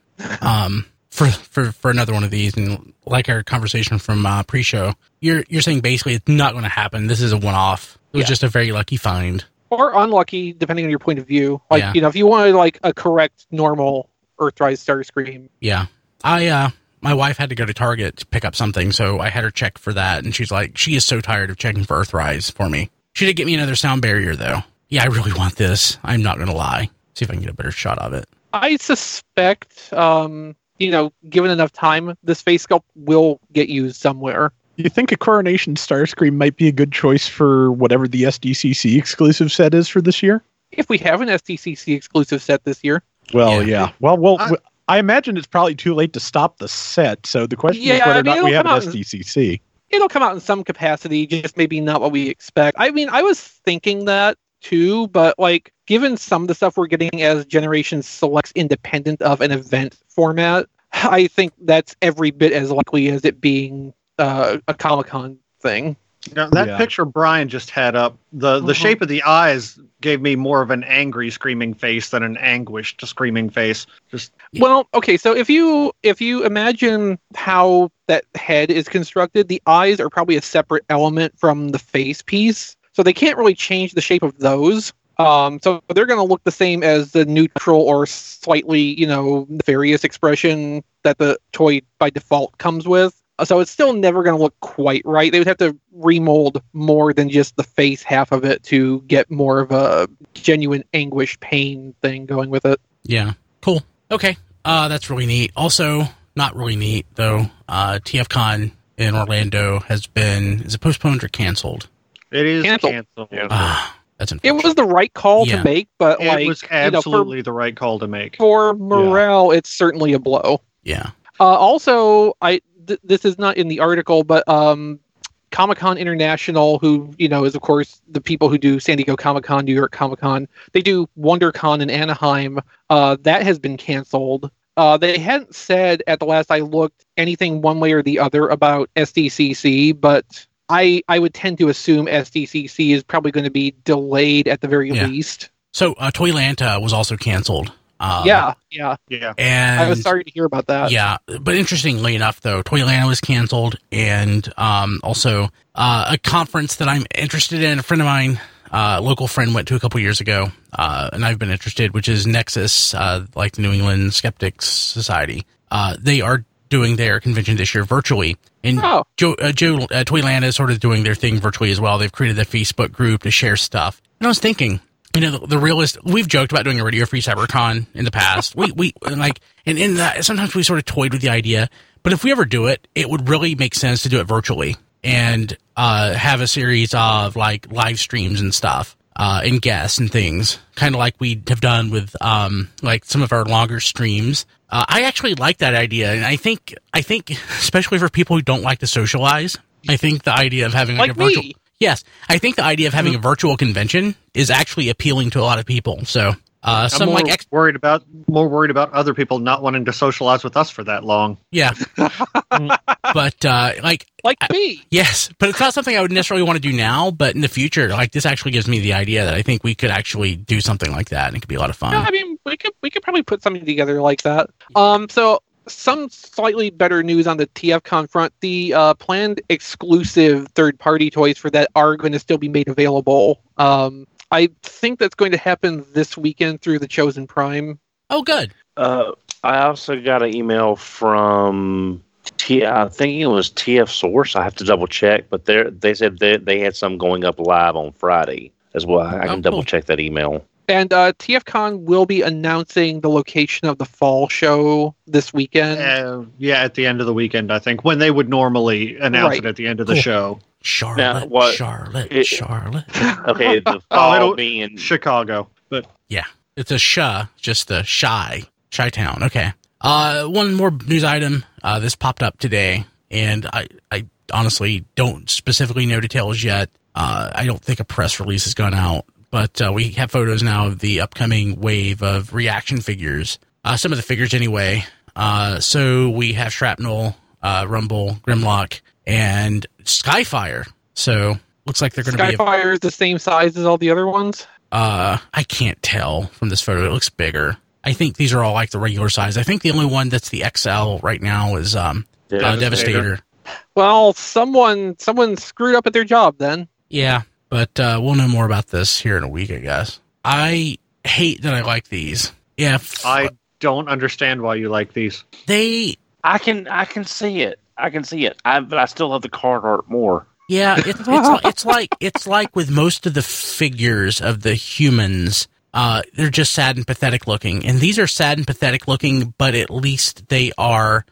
S2: for another one of these, and like our conversation from pre-show, you're saying basically it's not going to happen. This is a one-off. It was just a very lucky find.
S5: Or unlucky, depending on your point of view. If you wanted a correct, normal Earthrise Starscream.
S2: Yeah. My wife had to go to Target to pick up something, so I had her check for that, and she's like, she is so tired of checking for Earthrise for me. She did get me another sound barrier, though. Yeah, I really want this. I'm not going to lie. See if I can get a better shot of it.
S5: I suspect, given enough time, this face sculpt will get used somewhere.
S6: You think a Coronation Starscream might be a good choice for whatever the SDCC exclusive set is for this year?
S5: If we have an SDCC exclusive set this year.
S6: Well, yeah. Well, I imagine it's probably too late to stop the set, so the question is whether or not we have an SDCC.
S5: It'll come out in some capacity, just maybe not what we expect. I mean, I was thinking that too, but given some of the stuff we're getting as Generation Selects independent of an event format, I think that's every bit as likely as it being a Comic-Con thing.
S4: Now, that picture Brian just had up, the shape of the eyes gave me more of an angry screaming face than an anguished screaming face.
S5: Well, okay, so if you imagine how that head is constructed, the eyes are probably a separate element from the face piece, so they can't really change the shape of those. So they're going to look the same as the neutral or slightly, nefarious expression that the toy by default comes with. So it's still never going to look quite right. They would have to remold more than just the face half of it to get more of a genuine anguish pain thing going with it.
S2: Yeah. Cool. Okay. That's really neat. Also, not really neat, though. TFCon in Orlando is it postponed or canceled?
S4: It is canceled.
S2: That's unfortunate.
S5: It was the right call to make, but
S4: it was absolutely the right call to make.
S5: For morale, it's certainly a blow.
S2: Yeah.
S5: Also, this is not in the article, but Comic-Con International, who is of course the people who do San Diego Comic-Con, New York Comic-Con, they do WonderCon in Anaheim. That has been canceled. They hadn't said at the last I looked anything one way or the other about SDCC, but I would tend to assume SDCC is probably going to be delayed at the very least.
S2: So Toylanta was also canceled.
S5: Yeah.
S2: And
S5: I was sorry to hear about that.
S2: Yeah, but interestingly enough, though, Toylanta was canceled, and also a conference that I'm interested in. A friend of mine, local friend, went to a couple years ago, and I've been interested, which is Nexus, like the New England Skeptics Society. They are doing their convention this year virtually, and Toylanta is sort of doing their thing virtually as well. They've created a Facebook group to share stuff, and I was thinking, the realist, we've joked about doing a Radio Free CyberCon in the past. We like, and in that, sometimes we sort of toyed with the idea, but if we ever do it, it would really make sense to do it virtually and have a series of like live streams and stuff, and guests and things, kind of like we have done with like some of our longer streams. I actually like that idea, and I think especially for people who don't like to socialize, I think the idea of having like a virtual.
S5: Me.
S2: Yes, I think the idea of having a virtual convention is actually appealing to a lot of people. So,
S4: I'm worried about other people not wanting to socialize with us for that long.
S2: Yeah, but like
S5: me.
S2: Yes, but it's not something I would necessarily want to do now. But in the future, like this actually gives me the idea that I think we could actually do something like that, and it could be a lot of fun.
S5: Yeah, I mean, we could probably put something together like that. So. Some slightly better news on the TFCon front. The planned exclusive third-party toys for that are going to still be made available. I think that's going to happen this weekend through the Chosen Prime.
S2: Oh, good.
S3: I also got an email from I think it was TF Source. I have to double check, but they said they had some going up live on Friday as well. I can double check that email.
S5: And TFCon will be announcing the location of the fall show this weekend.
S4: At the end of the weekend, I think, when they would normally announce it at the end of the show.
S2: Charlotte.
S3: Okay, the fall being
S4: Chicago, but
S2: yeah, it's just a Chi-town. Okay. One more news item. This popped up today, and I honestly don't specifically know details yet. I don't think a press release has gone out. But we have photos now of the upcoming wave of reaction figures. Some of the figures anyway. So we have Shrapnel, Rumble, Grimlock, and Skyfire. So looks like they're going to be...
S5: Skyfire is the same size as all the other ones?
S2: I can't tell from this photo. It looks bigger. I think these are all like the regular size. I think the only one that's the XL right now is Devastator.
S5: Well, someone screwed up at their job then.
S2: Yeah. But we'll know more about this here in a week, I guess. I hate that I like these. Yeah,
S4: I don't understand why you like these.
S3: I can see it. But I still love the card art more.
S2: Yeah, it's like with most of the figures of the humans, they're just sad and pathetic looking, and these are sad and pathetic looking, but at least they are.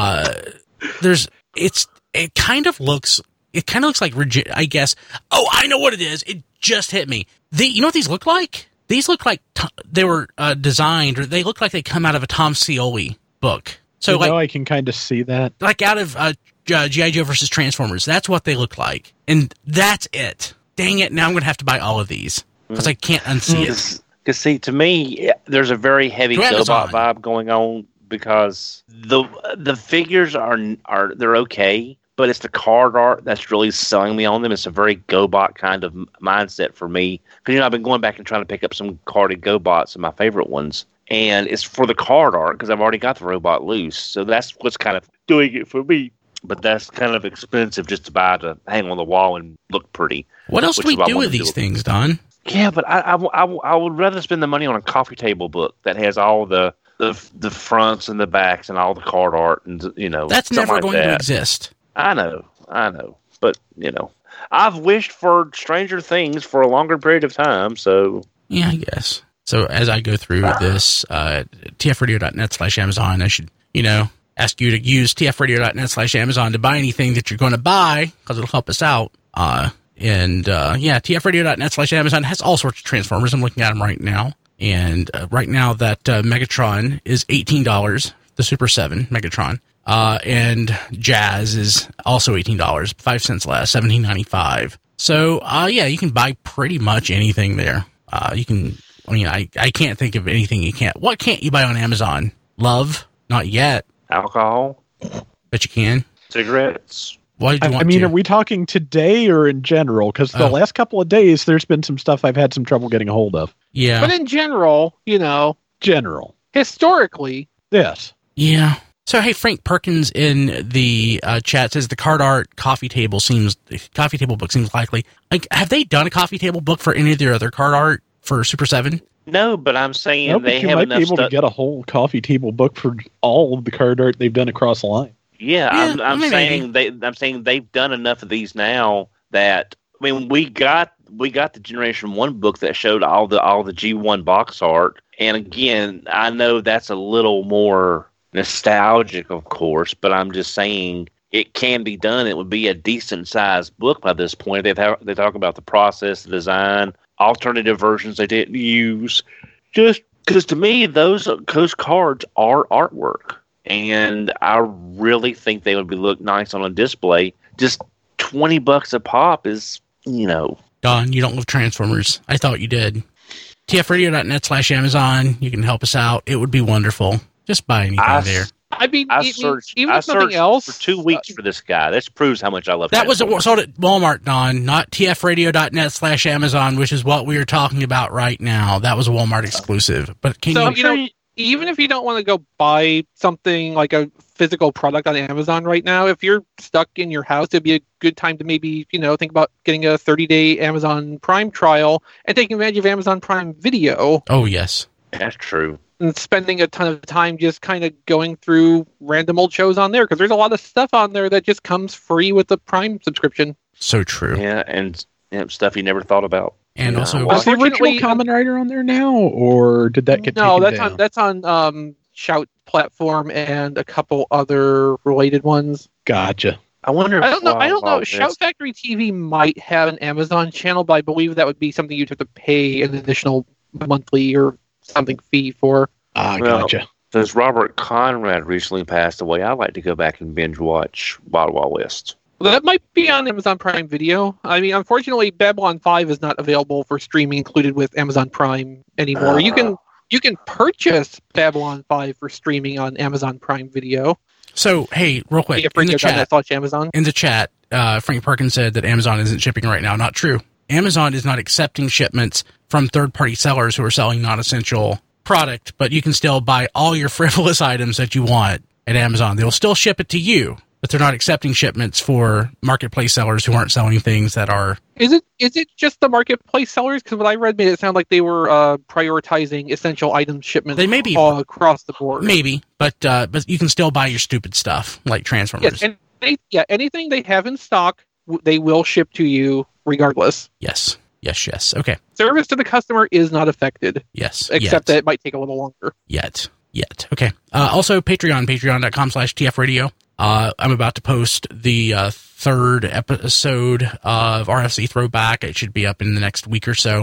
S2: It kind of looks like rigid, I guess. Oh, I know what it is. It just hit me. You know what these look like? These look like they were designed, or they look like they come out of a Tom Scioli book. So
S6: I can kind of see that.
S2: Like out of G.I. Joe versus Transformers. That's what they look like. And that's it. Dang it, now I'm going to have to buy all of these. Because I can't unsee it.
S3: Because, see, to me, there's a very heavy GoBot vibe going on, because the figures are they're okay, but it's the card art that's really selling me on them. It's a very GoBot kind of mindset for me. Because, I've been going back and trying to pick up some carded GoBots and my favorite ones. And it's for the card art because I've already got the robot loose. So that's what's kind of doing it for me. But that's kind of expensive just to buy to hang on the wall and look pretty.
S2: What else do we do with these things, Don?
S3: Yeah, but I would rather spend the money on a coffee table book that has all the fronts and the backs and all the card art and
S2: that's never going to exist.
S3: I know, but I've wished for stranger things for a longer period of time. So
S2: yeah, I guess. So as I go through this, tfradio.net/Amazon, I should ask you to use tfradio.net/Amazon to buy anything that you're going to buy because it'll help us out. tfradio.net/Amazon has all sorts of Transformers. I'm looking at them right now. And right now that Megatron is $18, the Super 7 Megatron. And Jazz is also $18, 5 cents less, $17.95. So, you can buy pretty much anything there. I can't think of anything you can't. What can't you buy on Amazon? Love? Not yet.
S3: Alcohol?
S2: Bet you can.
S3: Cigarettes?
S2: Why did you want to?
S6: Are we talking today or in general? Because the last couple of days, there's been some stuff I've had some trouble getting a hold of.
S2: Yeah.
S5: But in general,
S6: General.
S5: Historically.
S6: Yes.
S2: Yeah. So, hey, Frank Perkins in the chat says the card art coffee table book seems likely. Like, have they done a coffee table book for any of their other card art for Super 7?
S3: No, but I'm saying they have enough stuff. You might be able to
S6: get a whole coffee table book for all of the card art they've done across the line.
S3: Yeah, I'm saying they've done enough of these now that we got the Generation 1 book that showed all the G1 box art, and again, I know that's a little more nostalgic, of course, but I'm just saying it can be done. It would be a decent sized book by this point. They talk about the process, the design, alternative versions they didn't use, just because to me those cards are artwork. And I really think they would look nice on a display. Just $20 a pop is,
S2: Don, you don't love Transformers. I thought you did. tfradio.net/Amazon. You can help us out. It would be wonderful. Just buy anything there.
S3: I searched for 2 weeks for this guy. This proves how much I love.
S2: That was sold at Walmart, Don, not tfradio.net/Amazon, which is what we are talking about right now. That was a Walmart exclusive. But
S5: even if you don't want to go buy something like a physical product on Amazon right now, if you're stuck in your house, it'd be a good time to maybe, think about getting a 30-day Amazon Prime trial and taking advantage of Amazon Prime Video.
S2: Oh, yes.
S3: That's true.
S5: And spending a ton of time just kind of going through random old shows on there, because there's a lot of stuff on there that just comes free with the Prime subscription.
S2: So true.
S3: Yeah, and stuff you never thought about.
S2: And also,
S6: was the original Kamen Rider on there now, or did that get taken down?
S5: That's on Shout platform and a couple other related ones.
S6: Gotcha.
S3: I wonder.
S5: I don't know. Shout Factory TV might have an Amazon channel, but I believe that would be something you'd have to pay an additional monthly or something fee for.
S6: Gotcha.
S3: Since Robert Conrad recently passed away, I'd like to go back and binge watch Wild Wild West.
S5: Well, that might be on Amazon Prime Video. I mean, unfortunately, Babylon 5 is not available for streaming included with Amazon Prime anymore. You can purchase Babylon 5 for streaming on Amazon Prime Video.
S2: So, hey, real quick, in the chat, Frank Perkins said that Amazon isn't shipping right now. Not true. Amazon is not accepting shipments from third-party sellers who are selling non-essential product, but you can still buy all your frivolous items that you want at Amazon. They'll still ship it to you, but they're not accepting shipments for marketplace sellers who aren't selling things that are...
S5: Is it just the marketplace sellers? Because what I read made it sound like they were prioritizing essential item shipments
S2: they may be,
S5: all across the board.
S2: Maybe, but you can still buy your stupid stuff, like Transformers.
S5: Yes, anything they have in stock, they will ship to you regardless.
S2: Yes. Okay.
S5: Service to the customer is not affected.
S2: Yes.
S5: Except that it might take a little longer.
S2: Yet. Okay. Also, patreon.com/TFradio. I'm about to post the third episode of RFC Throwback. It should be up in the next week or so.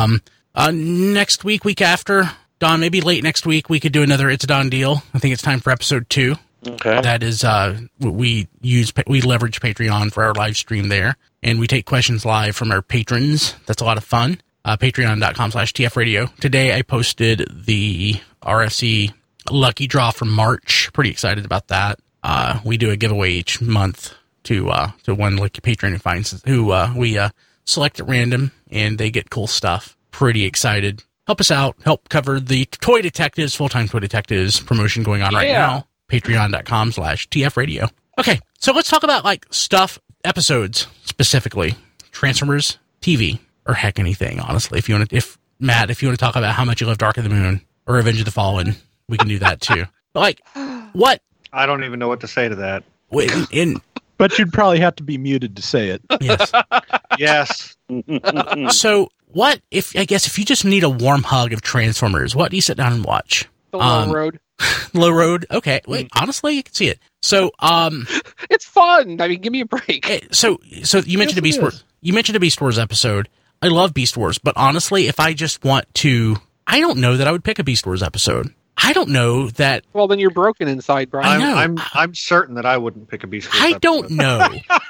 S2: Next week after, Don, maybe late next week, we could do another It's a Don deal. I think it's time for episode 2.
S3: Okay.
S2: That is, we leverage Patreon for our live stream there, and we take questions live from our patrons. That's a lot of fun. Patreon.com/TFradio. Today I posted the RFC lucky draw for March. Pretty excited about that. We do a giveaway each month to one lucky patron who we select at random, and they get cool stuff. Pretty excited. Help us out. Help cover the Toy Detectives, full-time Toy Detectives promotion going on right now. Patreon.com/TF Radio. Okay, so let's talk about like stuff, episodes specifically. Transformers TV, or heck, anything. Honestly, if you want to talk about how much you love Dark of the Moon or Revenge of the Fallen, we can do that too. But like, what?
S4: I don't even know what to say to that.
S6: But you'd probably have to be muted to say it.
S2: Yes.
S4: Yes.
S2: So, what if you just need a warm hug of Transformers? What do you sit down and watch?
S5: The Low Road.
S2: Low Road. Okay. Wait, honestly, you can see it. So,
S5: it's fun. I mean, give me a break.
S2: So you mentioned the Beast Wars. You mentioned a Beast Wars episode. I love Beast Wars, but honestly, if I just want to, I don't know that I would pick a Beast Wars episode. I don't know that.
S5: Well, then you're broken inside, Brian.
S4: I'm certain that I wouldn't pick a Beast Wars.
S2: I don't know.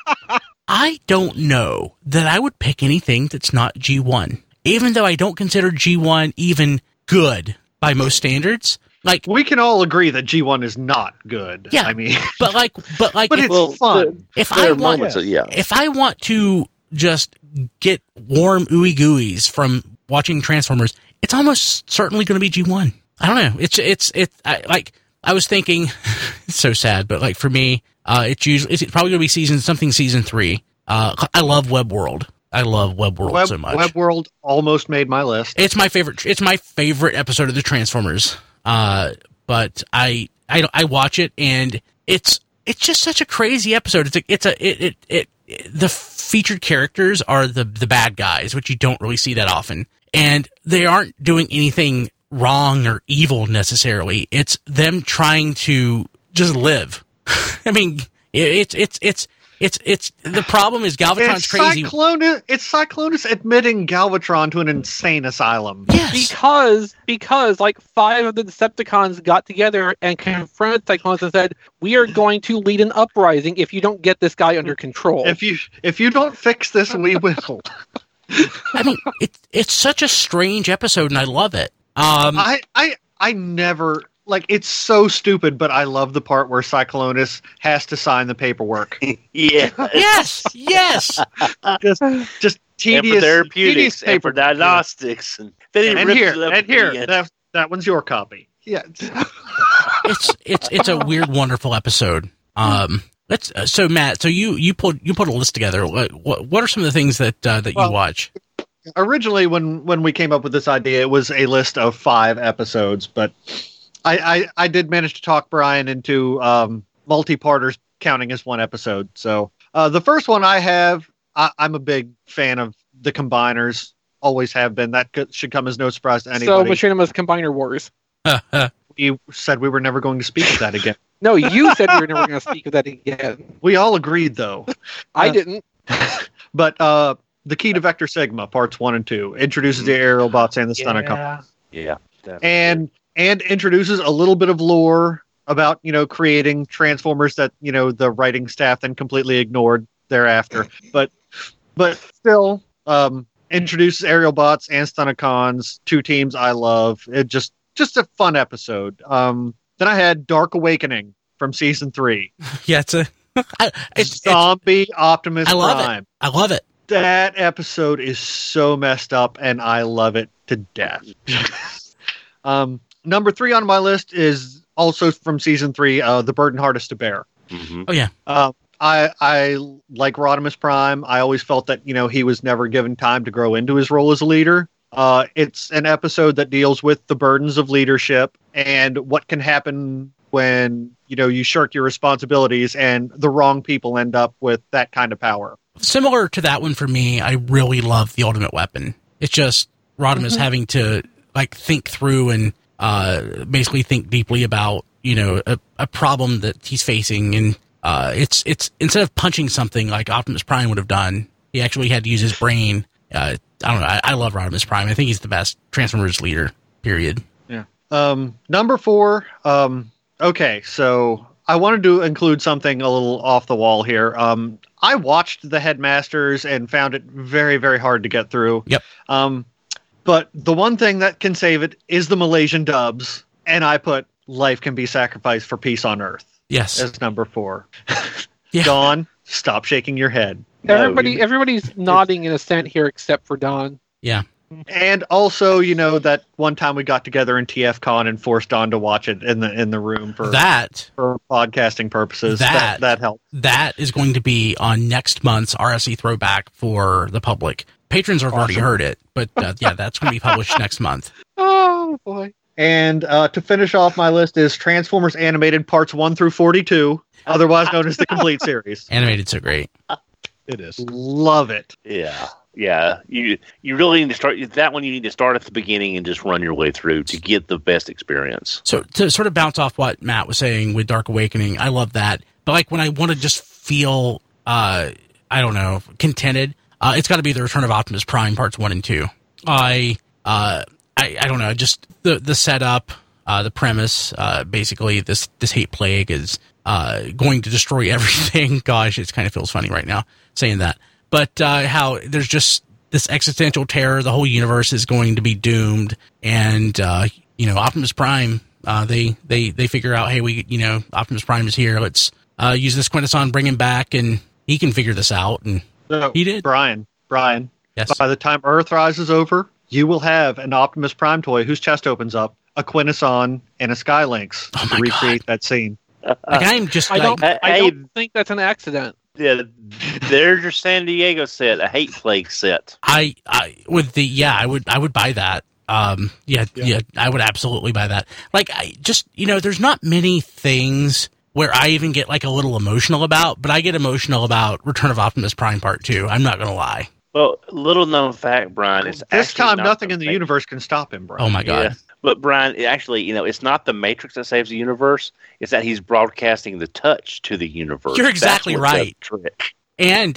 S2: I don't know that I would pick anything that's not G1, even though I don't consider G1 even good by most standards. Like,
S4: we can all agree that G1 is not good.
S2: Yeah,
S4: I mean,
S2: but
S4: it's fun.
S2: If I want to just get warm ooey gooeys from watching Transformers, it's almost certainly going to be G1. I don't know. I was thinking, it's so sad, but like for me, it's probably going to be season 3. I love Web World. I love Web World so much.
S4: Web World almost made my list.
S2: It's my favorite. It's my favorite episode of the Transformers. But I watch it, and it's just such a crazy episode. The featured characters are the bad guys, which you don't really see that often, and they aren't doing anything wrong or evil necessarily. It's them trying to just live. I mean, it's the problem is Galvatron's crazy.
S4: It's Cyclonus admitting Galvatron to an insane asylum.
S2: Yes,
S5: because like 5 of the Decepticons got together and confronted Cyclonus and said, "We are going to lead an uprising if you don't get this guy under control.
S4: If you don't fix this, we will."
S2: I mean, it's such a strange episode, and I love it.
S4: I never. Like, it's so stupid, but I love the part where Cyclonus has to sign the paperwork.
S3: Yeah.
S2: Yes.
S4: Just tedious.
S3: And for therapeutics,
S4: and
S3: for diagnostics. And
S4: here, that one's your copy. Yeah.
S2: It's a weird, wonderful episode. So Matt, you put a list together. What are some of the things that you watch?
S4: Originally, when we came up with this idea, it was a list of 5 episodes, but I did manage to talk Brian into multi-parters counting as 1 episode. So the first one I have, I'm a big fan of the Combiners. Always have been. That should come as no surprise to anybody.
S5: So Machinima's Combiner Wars.
S4: You said we were never going to speak of that again.
S5: No, you said we were never going to speak of that again.
S4: We all agreed, though.
S5: I didn't.
S4: But the Key to Vector Sigma, parts 1 and 2, introduces the Aerobots and the Stunticons.
S3: Yeah. Definitely.
S4: And introduces a little bit of lore about, creating Transformers that, the writing staff then completely ignored thereafter. But still, introduces Aerobots and Stunticons, 2 teams I love. It just a fun episode. Then I had Dark Awakening from season 3.
S2: Yeah,
S4: it's Zombie Optimus Prime.
S2: I love it.
S4: That episode is so messed up, and I love it to death. Number 3 on my list is also from season 3, The Burden Hardest to Bear.
S3: Mm-hmm.
S2: Oh, yeah.
S4: I like Rodimus Prime. I always felt that, he was never given time to grow into his role as a leader. It's an episode that deals with the burdens of leadership and what can happen when, you shirk your responsibilities and the wrong people end up with that kind of power.
S2: Similar to that one for me, I really love The Ultimate Weapon. It's just Rodimus having to think through and basically think deeply about a problem that he's facing, and it's instead of punching something like Optimus Prime would have done, he actually had to use his brain. I don't know. I love Rodimus Prime. I think he's the best Transformers leader. Period.
S4: Yeah. Number 4. Okay, so I wanted to include something a little off the wall here. I watched The Headmasters and found it very, very hard to get through.
S2: Yep.
S4: But the one thing that can save it is the Malaysian dubs, and I put Life Can Be Sacrificed for Peace on Earth.
S2: Yes.
S4: As number 4.
S2: Yeah.
S4: Dawn, stop shaking your head.
S5: Everybody's nodding in assent here except for Don.
S2: Yeah.
S4: And also, that one time we got together in TFCon and forced Don to watch it in the room for podcasting purposes. That helped.
S2: That is going to be on next month's RSE Throwback for the public. Patrons have already heard it, but that's going to be published next month.
S5: Oh boy!
S4: And to finish off my list is Transformers Animated Parts 1 through 42, otherwise known as the complete series.
S2: Animated's so great.
S6: It is.
S4: Love it.
S3: Yeah. You really need to start that one. You need to start at the beginning and just run your way through to get the best experience.
S2: So to sort of bounce off what Matt was saying with Dark Awakening, I love that. But like when I want to just feel, I don't know, contented, it's got to be the Return of Optimus Prime parts 1 and 2. I don't know, just the setup, the premise. Basically, this hate plague is going to destroy everything. Gosh, it kind of feels funny right now saying that. But how there's just this existential terror, the whole universe is going to be doomed, and Optimus Prime, they figure out, hey, Optimus Prime is here. Let's use this Quintesson, bring him back, and he can figure this out. And he did.
S4: Brian.
S2: Yes.
S4: By the time Earthrise is over, you will have an Optimus Prime toy whose chest opens up, a Quintesson, and a Skylynx to recreate that scene.
S2: I'm just.
S5: I don't think that's an accident.
S3: Yeah, there's your San Diego set, a hate plague set.
S2: I would buy that. I would absolutely buy that. Like, there's not many things where I even get like a little emotional about, but I get emotional about Return of Optimus Prime Part 2. I'm not gonna lie.
S3: Well, little known fact, Brian, is
S4: this time nothing in the universe can stop him, Brian.
S2: Oh my God.
S3: Yeah. But Brian, actually, it's not the Matrix that saves the universe. It's that he's broadcasting the touch to the universe.
S2: You're exactly right.
S3: Trick.
S2: And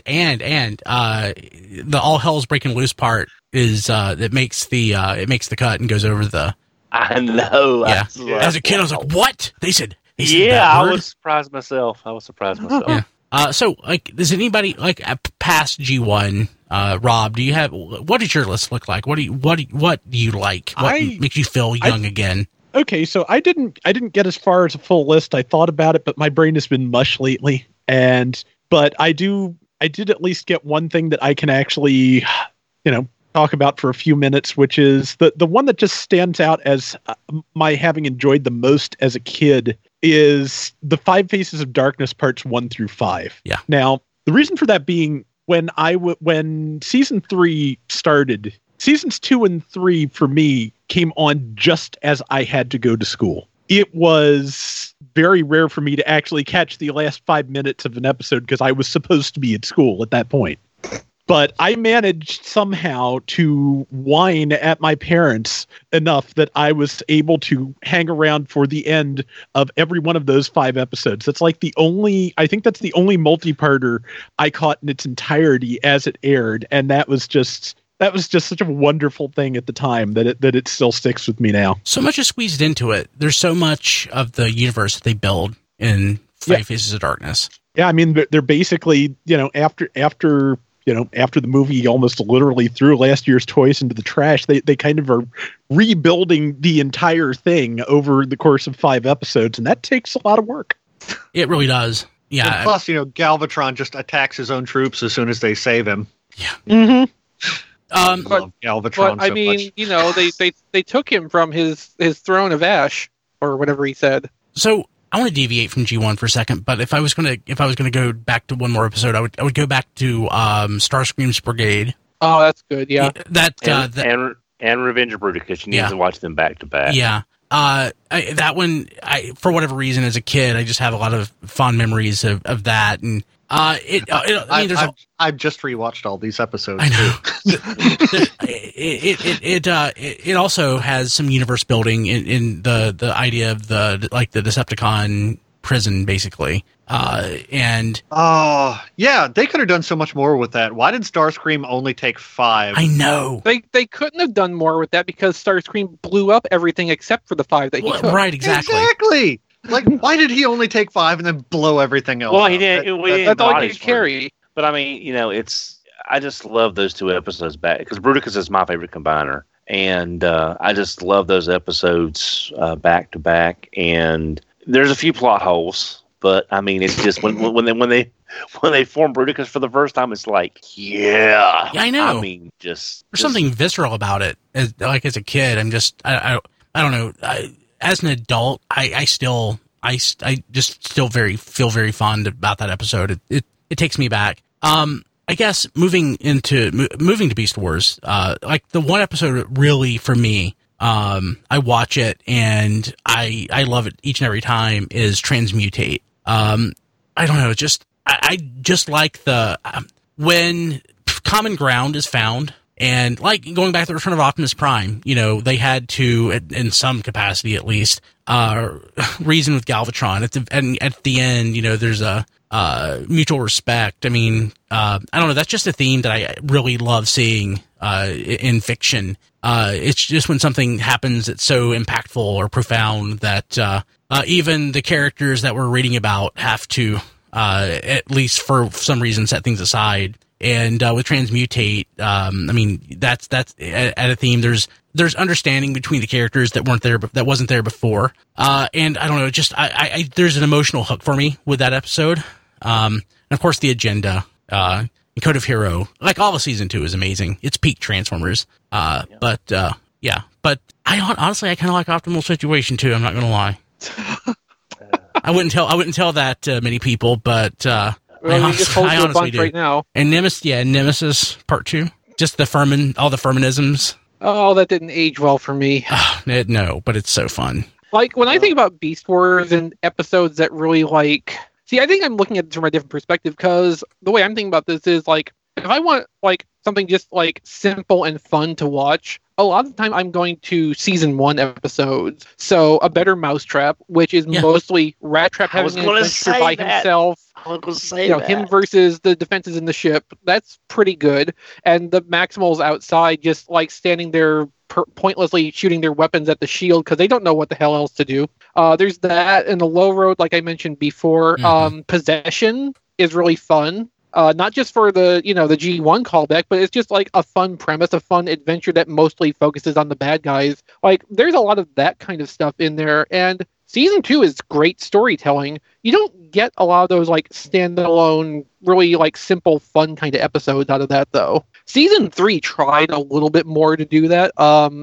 S2: the all hell's breaking loose part is that makes the cut and goes over the.
S3: I know.
S2: Yeah. As a kid, I was like, "What?" They said
S3: I was surprised myself. Yeah.
S2: So, like, does anybody past G1? Rob, what does your list look like? What do you like? What makes you feel young again?
S6: Okay, so I didn't get as far as a full list. I thought about it, but my brain has been mush lately. But I did at least get one thing that I can actually, talk about for a few minutes, which is the one that just stands out as my having enjoyed the most as a kid is the Five Faces of Darkness parts 1 through 5.
S2: Yeah.
S6: Now, the reason for that being when season 3 started, seasons 2 and 3 for me came on just as I had to go to school. It was very rare for me to actually catch the last 5 minutes of an episode because I was supposed to be at school at that point. But I managed somehow to whine at my parents enough that I was able to hang around for the end of every one of those 5 episodes. I think that's the only multi-parter I caught in its entirety as it aired. And that was just such a wonderful thing at the time that it still sticks with me now.
S2: So much is squeezed into it. There's so much of the universe that they build in Five Faces of Darkness.
S6: Yeah, I mean, they're basically, after the movie almost literally threw last year's toys into the trash, they kind of are rebuilding the entire thing over the course of 5 episodes, and that takes a lot of work.
S2: It really does. Yeah.
S4: And plus, Galvatron just attacks his own troops as soon as they save him.
S2: Yeah.
S5: Mm-hmm.
S4: I love Galvatron
S5: but I mean, much. They took him from his throne of ash or whatever he said.
S2: So I want to deviate from G1 for a second, but if I was gonna go back to one more episode, I would go back to Starscream's Brigade.
S5: Oh, that's good. Yeah.
S3: And Revenge of Bruticus. You need to watch them back to back.
S2: Yeah. That one, for whatever reason, as a kid, I just have a lot of fond memories of that, and
S4: I've just rewatched all these episodes.
S2: I know. It also has some universe building in the idea of the Decepticon prison, basically. They
S4: could have done so much more with that. Why did Starscream only take 5?
S2: I know.
S5: They couldn't have done more with that because Starscream blew up everything except for the 5 that he took.
S2: Right, exactly.
S4: Exactly. Like, why did he only take 5 and then blow everything else?
S3: Well, he didn't.
S5: That's all he could carry.
S3: But I mean, I just love those 2 episodes back because Bruticus is my favorite combiner, and I just love those episodes back to back. And there's a few plot holes, but I mean, it's just when when they form Bruticus for the first time, it's like, yeah,
S2: I know.
S3: I mean, there's
S2: something visceral about it. As a kid, I don't know. As an adult, I still feel very fond about that episode. It takes me back. I guess moving to Beast Wars, like the one episode that really for me, I watch it and I love it each and every time is Transmutate. I don't know, I just like the when common ground is found, and like going back to the Return of Optimus Prime, they had to, in some capacity at least, reason with Galvatron. At the end, there's a mutual respect. I mean, I don't know. That's just a theme that I really love seeing in fiction. It's just when something happens that's so impactful or profound that even the characters that we're reading about have to, at least for some reason, set things aside. And with Transmutate, I mean, that's at a theme. There's understanding between the characters that wasn't there before. And I don't know, just I there's an emotional hook for me with that episode. And of course the agenda, Code of Hero, like all of season 2 is amazing. It's peak Transformers. But I honestly, I kind of like Optimal Situation too. I'm not going to lie. I wouldn't tell that to many people, but,
S5: well, we just told you a bunch right now.
S2: And Nemesis Part 2. Just all the Furmanisms.
S5: Oh, that didn't age well for me.
S2: No, but it's so fun.
S5: Like, when I think about Beast Wars and episodes that really, like... See, I think I'm looking at it from a different perspective, because the way I'm thinking about this is, like, if I want, like, something just, like, simple and fun to watch, a lot of the time I'm going to season 1 episodes. So, A Better Mousetrap, which is mostly Rat Trap having an adventure by himself.
S3: I was going to say that.
S5: Him versus the defenses in the ship. That's pretty good. And the Maximals outside just, like, standing there pointlessly shooting their weapons at the shield because they don't know what the hell else to do. There's that, and the Low Road, like I mentioned before. Possession is really fun. Not just for the G1 callback, but it's just like a fun premise, a fun adventure that mostly focuses on the bad guys. Like, there's a lot of that kind of stuff in there, and season 2 is great storytelling. You don't get a lot of those like standalone, really like simple, fun kind of episodes out of that, though. Season 3 tried a little bit more to do that.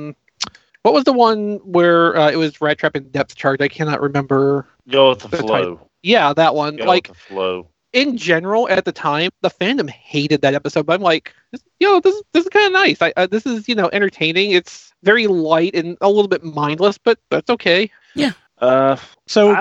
S5: What was the one where it was Rat Trap and Depth Charge? I cannot remember.
S3: Go with the flow.
S5: Title. Yeah, that one.
S3: Go
S5: like
S3: with the flow.
S5: In general, at the time, the fandom hated that episode, but I'm like, this is kind of nice. This is, entertaining. It's very light and a little bit mindless, but that's okay.
S2: Yeah.
S6: So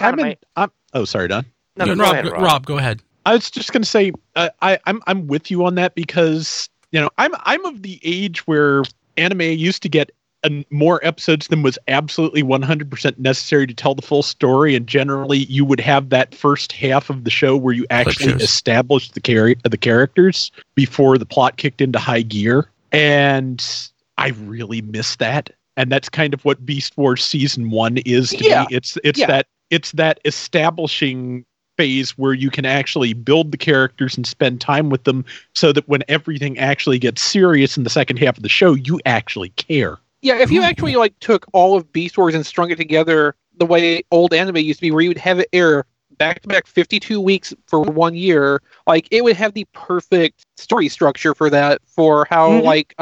S6: oh, sorry, Don.
S3: No,
S2: Rob, go ahead.
S6: I was just going to say, I'm with you on that because, I'm of the age where anime used to get more episodes than was absolutely 100% necessary to tell the full story, and generally you would have that first half of the show where you actually established the characters before the plot kicked into high gear, and I really miss that. And that's kind of what Beast Wars Season 1 is to me. It's that establishing phase where you can actually build the characters and spend time with them so that when everything actually gets serious in the second half of the show, you actually care.
S5: Yeah, if you actually took all of Beast Wars and strung it together the way old anime used to be, where you would have it air back-to-back 52 weeks for 1 year, it would have the perfect story structure for that, for how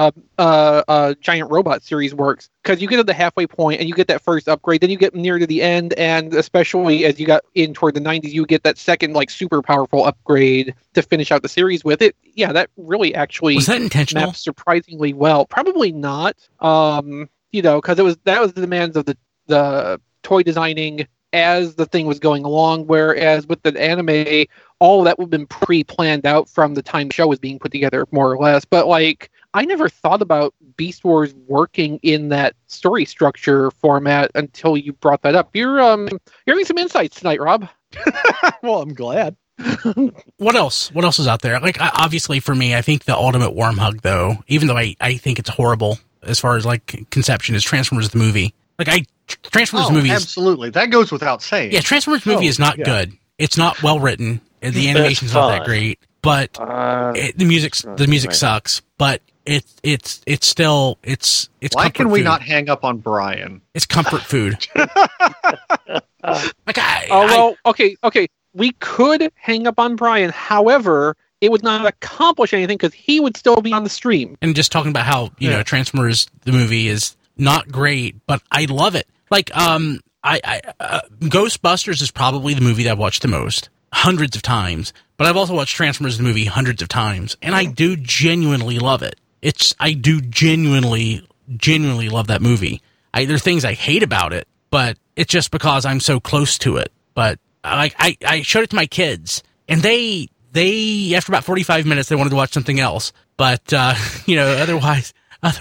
S5: Giant Robot series works. Because you get to the halfway point and you get that first upgrade, then you get near to the end, and especially as you got in toward the 90s, you get that second super powerful upgrade to finish out the series with it. Yeah, that really actually
S2: was that intentional?
S5: Maps surprisingly well. Probably not. Because that was the demands of the toy designing as the thing was going along, whereas with the anime, all of that would have been pre-planned out from the time the show was being put together, more or less. But I never thought about Beast Wars working in that story structure format until you brought that up. You're having some insights tonight, Rob.
S6: Well, I'm glad.
S2: What else? What else is out there? Obviously for me, I think the ultimate warm hug, though, even though I think it's horrible as far as conception, is Transformers the movie. Transformers movie is,
S4: absolutely, that goes without saying.
S2: Yeah, Transformers movie is not good. It's not well written. The animation's not that great, but the music sucks. But it's still it's.
S4: Why can we
S2: food.
S4: not hang up on Brian?
S2: It's comfort food.
S5: Okay. we could hang up on Brian. However, it would not accomplish anything because he would still be on the stream.
S2: And just talking about how, you know, Transformers, the movie, is not great, but I love it. Like, Ghostbusters is probably the movie that I've watched the most, hundreds of times. But I've also watched Transformers, the movie, hundreds of times. And I do genuinely love it. I do genuinely love that movie. There are things I hate about it, but it's just because I'm so close to it. But I showed it to my kids, and they after about 45 minutes, they wanted to watch something else. But, you know, otherwise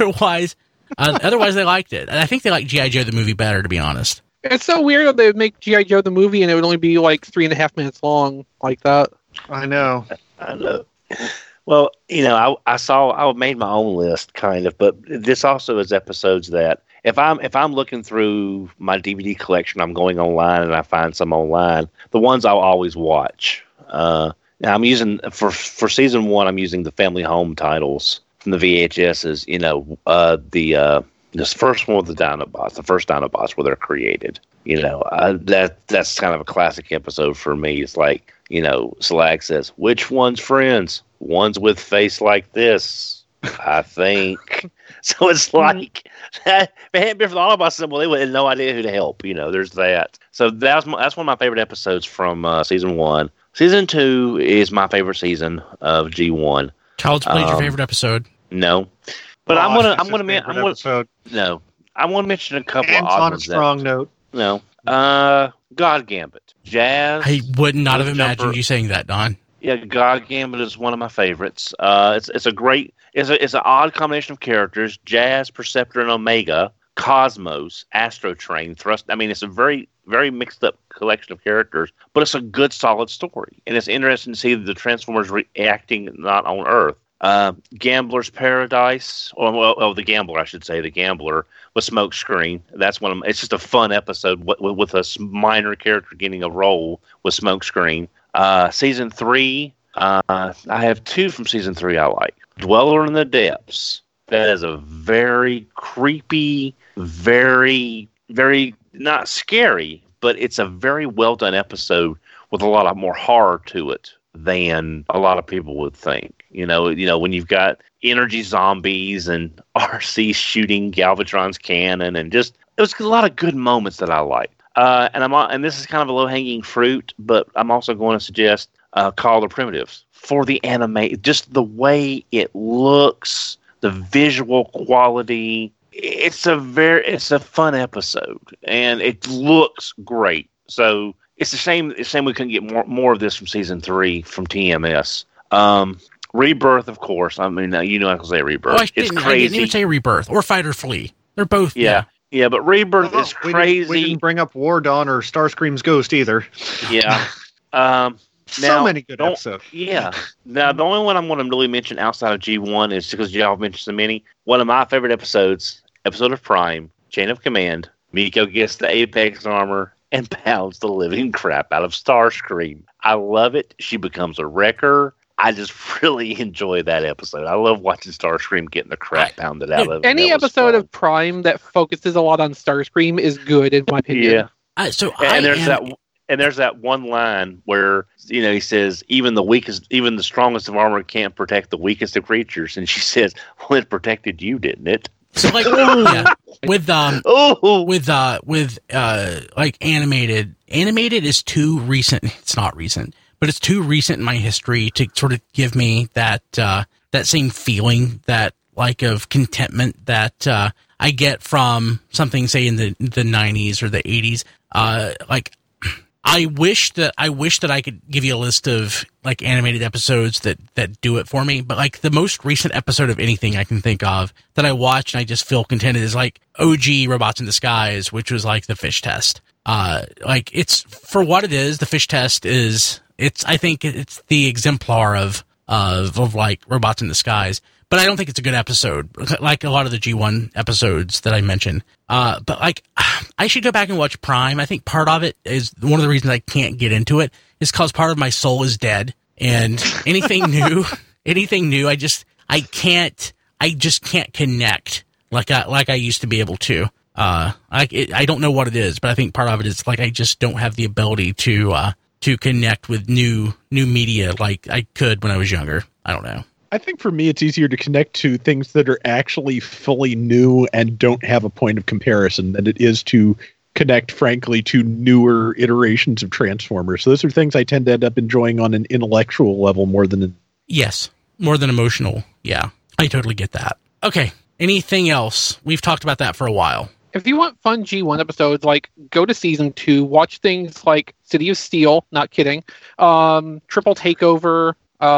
S2: they liked it. And I think they like G.I. Joe the movie better, to be honest.
S5: It's so weird that they would make G.I. Joe the movie and it would only be like 3.5 minutes long like that.
S4: I know.
S3: Well, you know, I made my own list kind of, but this also is episodes that if I'm looking through my DVD collection, I'm going online and I find some online, the ones I'll always watch. Now I'm using for season 1, I'm using the family home titles from the VHSs. You know, this first one with the Dinobots, the first Dinobots where they're created. You know, that's kind of a classic episode for me. It's like, you know, Slag says, "Which one's friends? One's with face like this, I think." So it's like, if it hadn't been for the Autobots symbol, they would have no idea who to help. You know, there's that. So that's one of my favorite episodes from season 1. Season 2 is my favorite season of G1.
S2: Child's Play's your favorite episode?
S3: No, but I'm gonna mention a couple of odd ones.
S4: On a strong note.
S3: No, God Gambit, Jazz.
S2: I would not have imagined you saying that, Don.
S3: Yeah, God Gambit is one of my favorites. It's an odd combination of characters: Jazz, Perceptor, and Omega, Cosmos, Astro Train, Thrust. I mean, it's a very, very mixed up collection of characters, but it's a good, solid story, and it's interesting to see the Transformers reacting not on Earth. Gambler's Paradise, the Gambler, I should say, the Gambler with Smokescreen. That's one of them. It's just a fun episode with a minor character getting a role with Smokescreen. Season 3, I have 2 from season 3 I like. Dweller in the Depths. That is a very creepy, very, very not scary, but it's a very well done episode with a lot of more horror to it than a lot of people would think. You know, when you've got energy zombies and RC shooting Galvatron's cannon, and just it was a lot of good moments that I liked. And this is kind of a low hanging fruit, but I'm also going to suggest Call the Primitives for the anime, just the way it looks, the visual quality. It's a fun episode, and it looks great. So it's a shame we couldn't get more of this from season 3 from TMS. Rebirth, of course. I mean, you know I can say Rebirth.
S2: Oh, it's crazy. I didn't even say Rebirth or Fight or Flee. They're both.
S3: Yeah, but Rebirth is crazy.
S4: We didn't bring up War Dawn or Starscream's Ghost either.
S3: Yeah.
S4: So many good episodes.
S3: Yeah. Now, the only one I'm going to really mention outside of G1 is because y'all mentioned so many. One of my favorite episode of Prime, Chain of Command. Miko gets the Apex armor and pounds the living crap out of Starscream. I love it. She becomes a wrecker. I just really enjoy that episode. I love watching Starscream getting the crap pounded out of it.
S5: Any episode of Prime that focuses a lot on Starscream is good, in my opinion.
S3: Yeah. There's that one line where, you know, he says, even the strongest of armor can't protect the weakest of creatures. And she says, well, it protected you, didn't it?
S2: So like, like animated is too recent. It's not recent, but it's too recent in my history to sort of give me that same feeling, that like of contentment that I get from something, say in the 90s or the 80s. I wish that I could give you a list of like animated episodes that do it for me, but like the most recent episode of anything I can think of that I watch and I just feel contented is like OG Robots in Disguise, which was like the fish test. Like it's for what it is. The fish test I think it's the exemplar of like Robots in Disguise. But I don't think it's a good episode, like a lot of the G1 episodes that I mentioned. But like, I should go back and watch Prime. I think part of it is one of the reasons I can't get into it is because part of my soul is dead, and anything new, I just can't connect like I used to be able to. I don't know what it is, but I think part of it is like I just don't have the ability to to connect with new media like I could when I was younger. I don't know.
S6: I think for me, it's easier to connect to things that are actually fully new and don't have a point of comparison than it is to connect, frankly, to newer iterations of Transformers. So those are things I tend to end up enjoying on an intellectual level more than...
S2: Yes, more than emotional. Yeah, I totally get that. Okay, anything else? We've talked about that for a while.
S5: If you want fun G1 episodes, like, go to season 2, watch things like City of Steel, not kidding, Triple Takeover,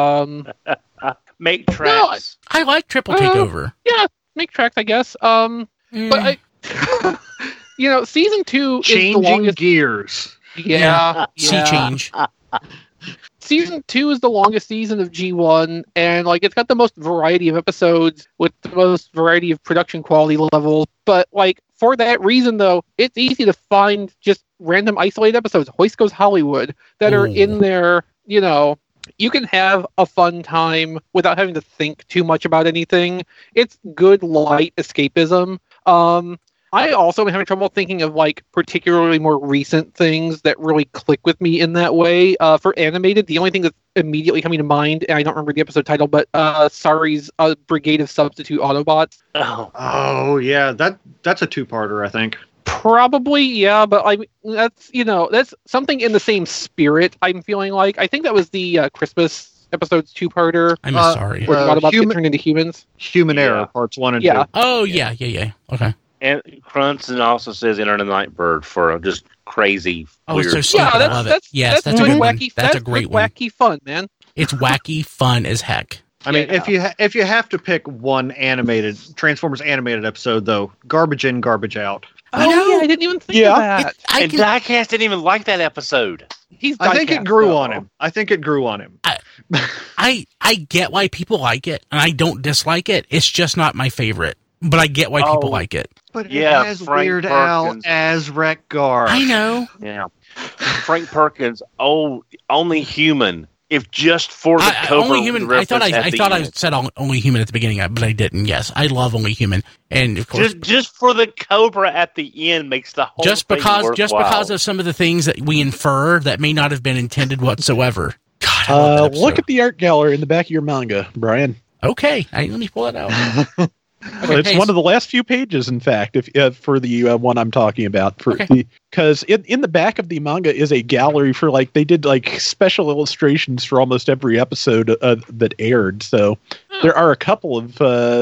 S3: Make Tracks.
S2: No, I like Triple Takeover.
S5: Yeah, Make Tracks, I guess. But I, season 2
S4: Changing
S5: is the longest
S4: gears.
S5: Yeah.
S2: Sea change.
S5: Season 2 is the longest season of G1, and like it's got the most variety of episodes with the most variety of production quality levels. But like for that reason, though, it's easy to find just random isolated episodes. Hoist Goes Hollywood that are in there. You can have a fun time without having to think too much about anything. It's good light escapism. I also am having trouble thinking of like particularly more recent things that really click with me in that way. For animated, the only thing that's immediately coming to mind, and I don't remember the episode title, but Sari's Brigade of Substitute Autobots.
S4: Oh yeah, that's a two-parter, I think.
S5: Probably, yeah, but that's something in the same spirit. I'm feeling like I think that was the Christmas episode's two-parter.
S2: I'm sorry.
S5: Where the Autobots get turned into humans.
S4: Human Error parts 1 and 2.
S2: Oh yeah. Okay.
S3: And Crunson also says Enter the Nightbird for just crazy.
S2: Weird.
S3: So
S2: stupid. I love it. Yes, that's a good one. That's a great one.
S5: Wacky fun, man.
S2: It's wacky fun as heck.
S4: I mean, if you have to pick one animated Transformers animated episode, though, Garbage In, Garbage Out.
S5: I didn't even think of that.
S3: And Diecast didn't even like that episode.
S4: I think it grew on him.
S2: I get why people like it, and I don't dislike it. It's just not my favorite. But I get why people like it.
S4: But it has
S3: Frank
S4: Weird
S3: Perkins.
S4: Al as Wreck-Gar.
S2: I know.
S3: Yeah. Frank Perkins, only human. If just for the Cobra
S2: Only Human. I thought I said Only Human at the beginning, but I didn't. Yes, I love Only Human, and of course,
S3: just for the Cobra at the end makes the whole
S2: just
S3: thing
S2: because of some of the things that we infer that may not have been intended whatsoever. God, I love that episode.
S6: Look at the art gallery in the back of your manga, Brian.
S2: Okay, let me pull it out.
S6: Okay, it's one of the last few pages, in fact, for the one I'm talking about. Because in the back of the manga is a gallery for they did special illustrations for almost every episode that aired. So there are a couple of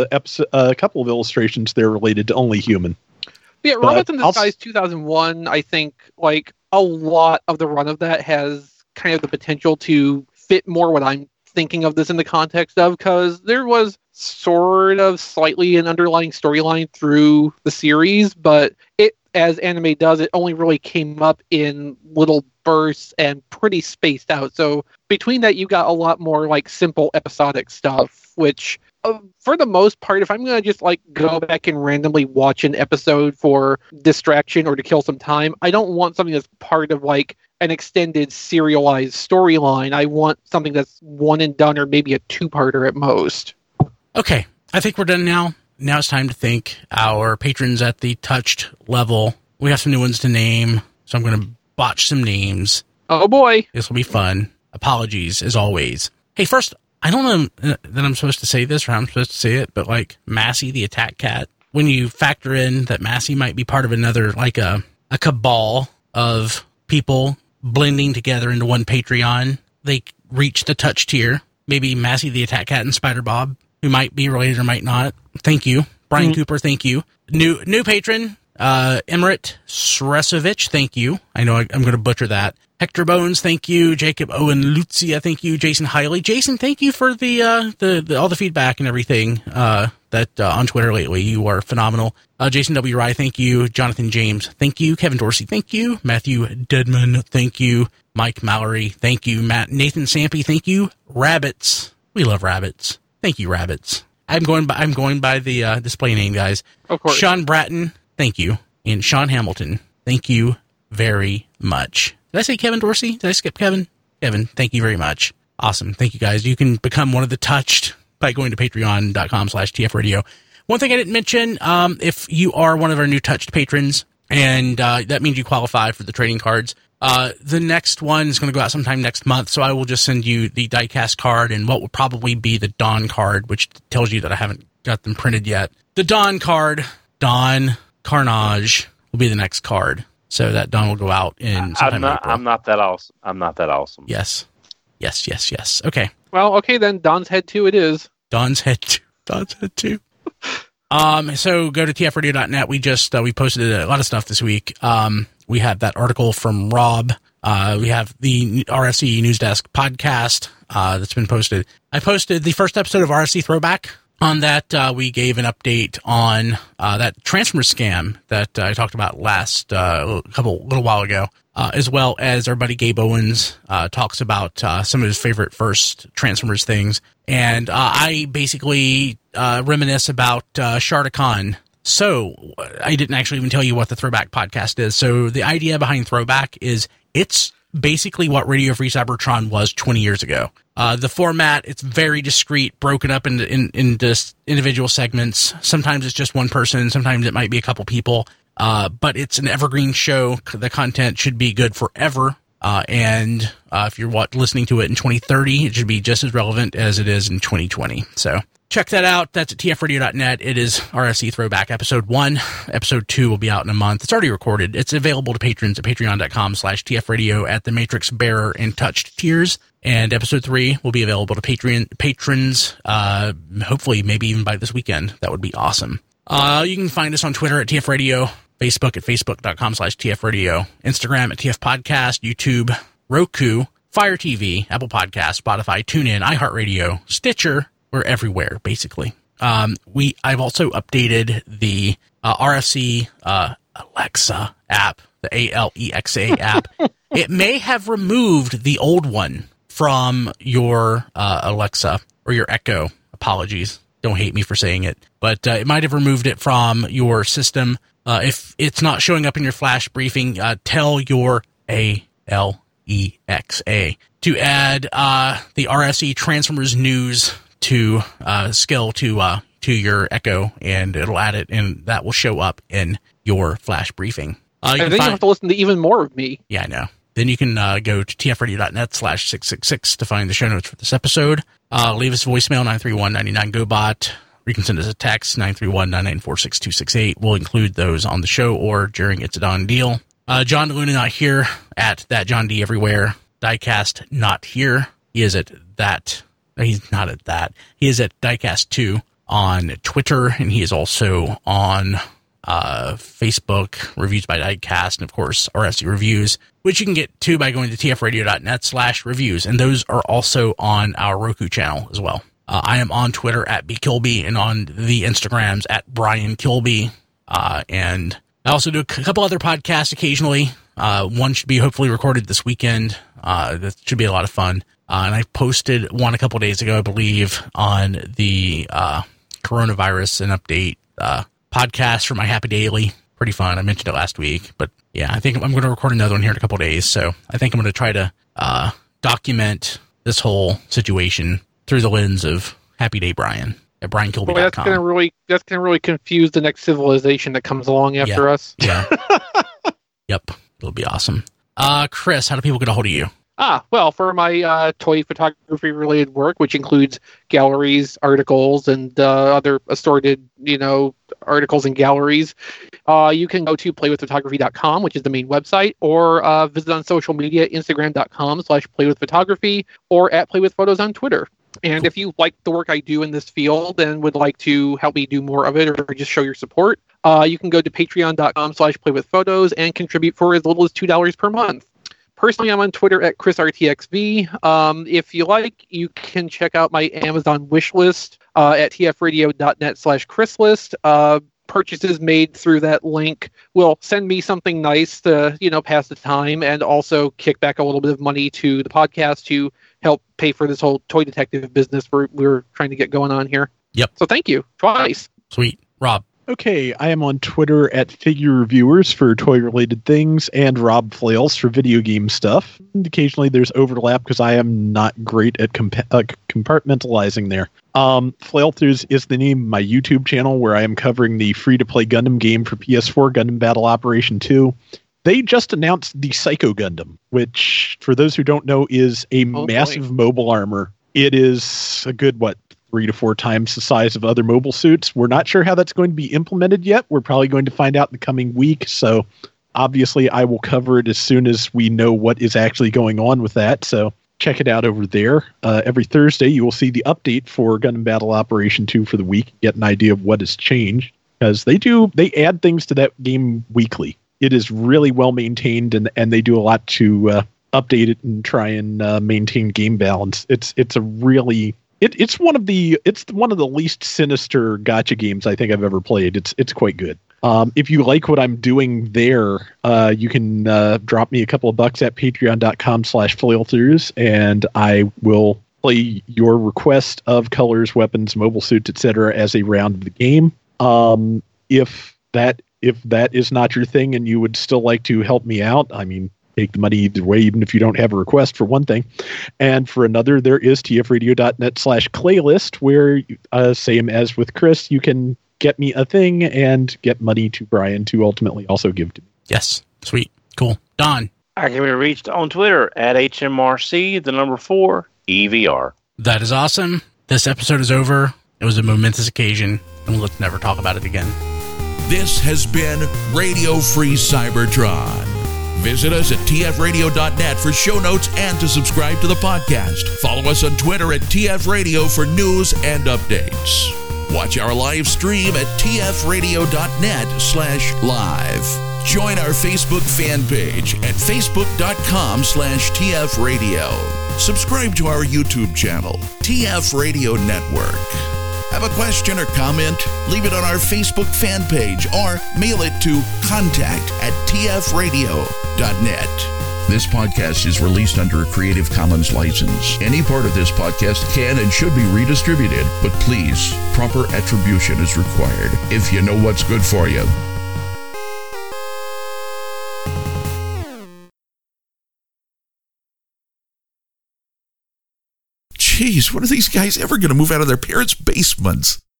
S6: illustrations there related to Only Human.
S5: Yeah, Robots in Disguise 2001. I think a lot of the run of that has kind of the potential to fit more what I'm thinking of this in the context of, because there was sort of slightly an underlying storyline through the series, but it, as anime does, it only really came up in little bursts and pretty spaced out. So between that, you got a lot more simple episodic stuff, which for the most part, if I'm going to just go back and randomly watch an episode for distraction or to kill some time, I don't want something that's part of an extended serialized storyline. I want something that's one and done, or maybe a two-parter at most.
S2: Okay, I think we're done now. Now it's time to thank our patrons at the touched level. We have some new ones to name, so I'm going to botch some names.
S5: Oh boy.
S2: This will be fun. Apologies, as always. Hey, first, I don't know that I'm supposed to say this or how I'm supposed to say it, but Massey the Attack Cat, when you factor in that Massey might be part of another, a cabal of people blending together into one Patreon, they reach the touch tier. Maybe Massey the Attack Cat and Spider Bob, who might be related or might not. Thank you. Brian Cooper, thank you. New patron, Emrit Sresovich, thank you. I know I'm going to butcher that. Hector Bones, thank you. Jacob Owen Lucia, thank you. Jason Hiley. Jason, thank you for the all the feedback and everything that on Twitter lately. You are phenomenal. Jason W. Rye, thank you. Jonathan James, thank you. Kevin Dorsey, thank you. Matthew Dedman, thank you. Mike Mallory, thank you. Nathan Sampy, thank you. Rabbits, we love rabbits. Thank you, Rabbits. I'm going by the display name, guys.
S5: Of course.
S2: Sean Bratton, thank you. And Sean Hamilton, thank you very much. Did I say Kevin Dorsey? Did I skip Kevin? Kevin, thank you very much. Awesome. Thank you, guys. You can become one of the touched by going to patreon.com/tfradio. One thing I didn't mention, if you are one of our new touched patrons, and that means you qualify for the trading cards, The next one is going to go out sometime next month, so I will just send you the diecast card and what will probably be the Dawn card, which tells you that I haven't got them printed yet. The Dawn card, Dawn Carnage, will be the next card. So that Dawn will go out in sometime in April.
S3: I'm not that awesome. I'm not that awesome.
S2: Yes. Okay.
S5: Well, okay then. Dawn's Head 2 it is.
S2: Dawn's Head 2. So go to tfradio.net. We posted a lot of stuff this week. We have that article from Rob. We have the RFC News Desk podcast that's been posted. I posted the first episode of RFC Throwback. On that, we gave an update on that Transformers scam that I talked about little while ago, as well as our buddy Gabe Owens talks about some of his favorite first Transformers things. And I basically reminisce about Shardacon. So I didn't actually even tell you what the Throwback podcast is. So the idea behind Throwback is it's basically what Radio Free Cybertron was 20 years ago. The format, it's very discrete, broken up into individual segments. Sometimes it's just one person. Sometimes it might be a couple people. But it's an evergreen show. The content should be good forever. And if you're listening to it in 2030, it should be just as relevant as it is in 2020. So check that out. That's at tfradio.net. It is RFC Throwback Episode 1. Episode 2 will be out in a month. It's already recorded. It's available to patrons at patreon.com/tfradio at the Matrix Bearer and Touched tiers. And Episode 3 will be available to patrons, hopefully maybe even by this weekend. That would be awesome. You can find us on Twitter at tfradio, Facebook at facebook.com/tfradio, Instagram at tfpodcast, YouTube, Roku, Fire TV, Apple Podcasts, Spotify, TuneIn, iHeartRadio, Stitcher. We're everywhere, basically. I've also updated the RFC Alexa app, the Alexa app. It may have removed the old one from your Alexa or your Echo. Apologies. Don't hate me for saying it. But it might have removed it from your system. If it's not showing up in your flash briefing, tell your Alexa to add the RFC Transformers News to skill to your Echo, and it'll add it, and that will show up in your flash briefing.
S5: And then you have to listen to even more of me.
S2: Yeah, I know. Then you can go to tfradio.net/666 to find the show notes for this episode. Leave us a voicemail, 931-99-GO-BOT. Or you can send us a text, 931-994-6268. We'll include those on the show or during It's a Dawn Deal. John DeLuna not here at That John D Everywhere. Diecast not here. He is at that. He's not at that. He is at Diecast2 on Twitter, and he is also on Facebook, Reviews by Diecast, and of course, RFC Reviews, which you can get to by going to tfradio.net/reviews, and those are also on our Roku channel as well. I am on Twitter at bkilby and on the Instagrams at Brian Kilby, and I also do a couple other podcasts occasionally. One should be hopefully recorded this weekend. That should be a lot of fun. And I posted one a couple days ago, I believe, on the coronavirus and update podcast for my Happy Daily. Pretty fun. I mentioned it last week. But yeah, I think I'm going to record another one here in a couple days. So I think I'm going to try to document this whole situation through the lens of Happy Day Brian at BrianKilby.com.
S5: Well, that's gonna really confuse the next civilization that comes along after us.
S2: Yeah. Yep. It'll be awesome. Chris, how do people get a hold of you?
S5: Well, for my toy photography-related work, which includes galleries, articles, and other assorted, articles and galleries, you can go to playwithphotography.com, which is the main website, or visit on social media, instagram.com/playwithphotography, or at playwithphotos on Twitter. And if you like the work I do in this field and would like to help me do more of it or just show your support, you can go to patreon.com/playwithphotos and contribute for as little as $2 per month. Personally, I'm on Twitter at ChrisRTXV. If you like, you can check out my Amazon wish list at tfradio.net/ChrisList. Purchases made through that link will send me something nice to, pass the time, and also kick back a little bit of money to the podcast to help pay for this whole toy detective business we're trying to get going on here.
S2: Yep.
S5: So thank you. Twice.
S2: Sweet. Rob.
S6: Okay, I am on Twitter at Figure Reviewers for toy-related things and Rob Flails for video game stuff. And occasionally there's overlap because I am not great at compartmentalizing there. Flails is the name of my YouTube channel where I am covering the free-to-play Gundam game for PS4, Gundam Battle Operation 2. they just announced the Psycho Gundam, which, for those who don't know, is a massive mobile armor. It is a good, 3 to 4 times the size of other mobile suits. We're not sure how that's going to be implemented yet. We're probably going to find out in the coming week. So obviously I will cover it as soon as we know what is actually going on with that. So check it out over there. Every Thursday, you will see the update for Gundam Battle Operation 2 for the week, get an idea of what has changed, because they add things to that game weekly. It is really well maintained, and they do a lot to update it and try and maintain game balance. It's one of the least sinister gacha games I think I've ever played. It's quite good. If you like what I'm doing there, you can drop me a couple of bucks at patreon.com/flailthroughs, and I will play your request of colors, weapons, mobile suits, etc. as a round of the game. If that is not your thing and you would still like to help me out, I mean, take the money either way, even if you don't have a request, for one thing. And for another, there is tfradio.net/claylist, where, same as with Chris, you can get me a thing and get money to Brian to ultimately also give to me.
S2: Yes. Sweet. Cool. Don.
S3: I can be reached on Twitter at HMRC4 EVR.
S2: That is awesome. This episode is over. It was a momentous occasion, and let's never talk about it again.
S1: This has been Radio Free Cybertron. Visit us at tfradio.net for show notes and to subscribe to the podcast. Follow us on Twitter at tfradio for news and updates. Watch our live stream at tfradio.net/live. Join our Facebook fan page at facebook.com/tfradio. Subscribe to our YouTube channel, TF Radio Network. Have a question or comment? Leave it on our Facebook fan page or mail it to contact@tfradio.net. This podcast is released under a Creative Commons license. Any part of this podcast can and should be redistributed, but please, proper attribution is required if you know what's good for you. Jeez, when are these guys ever going to move out of their parents' basements?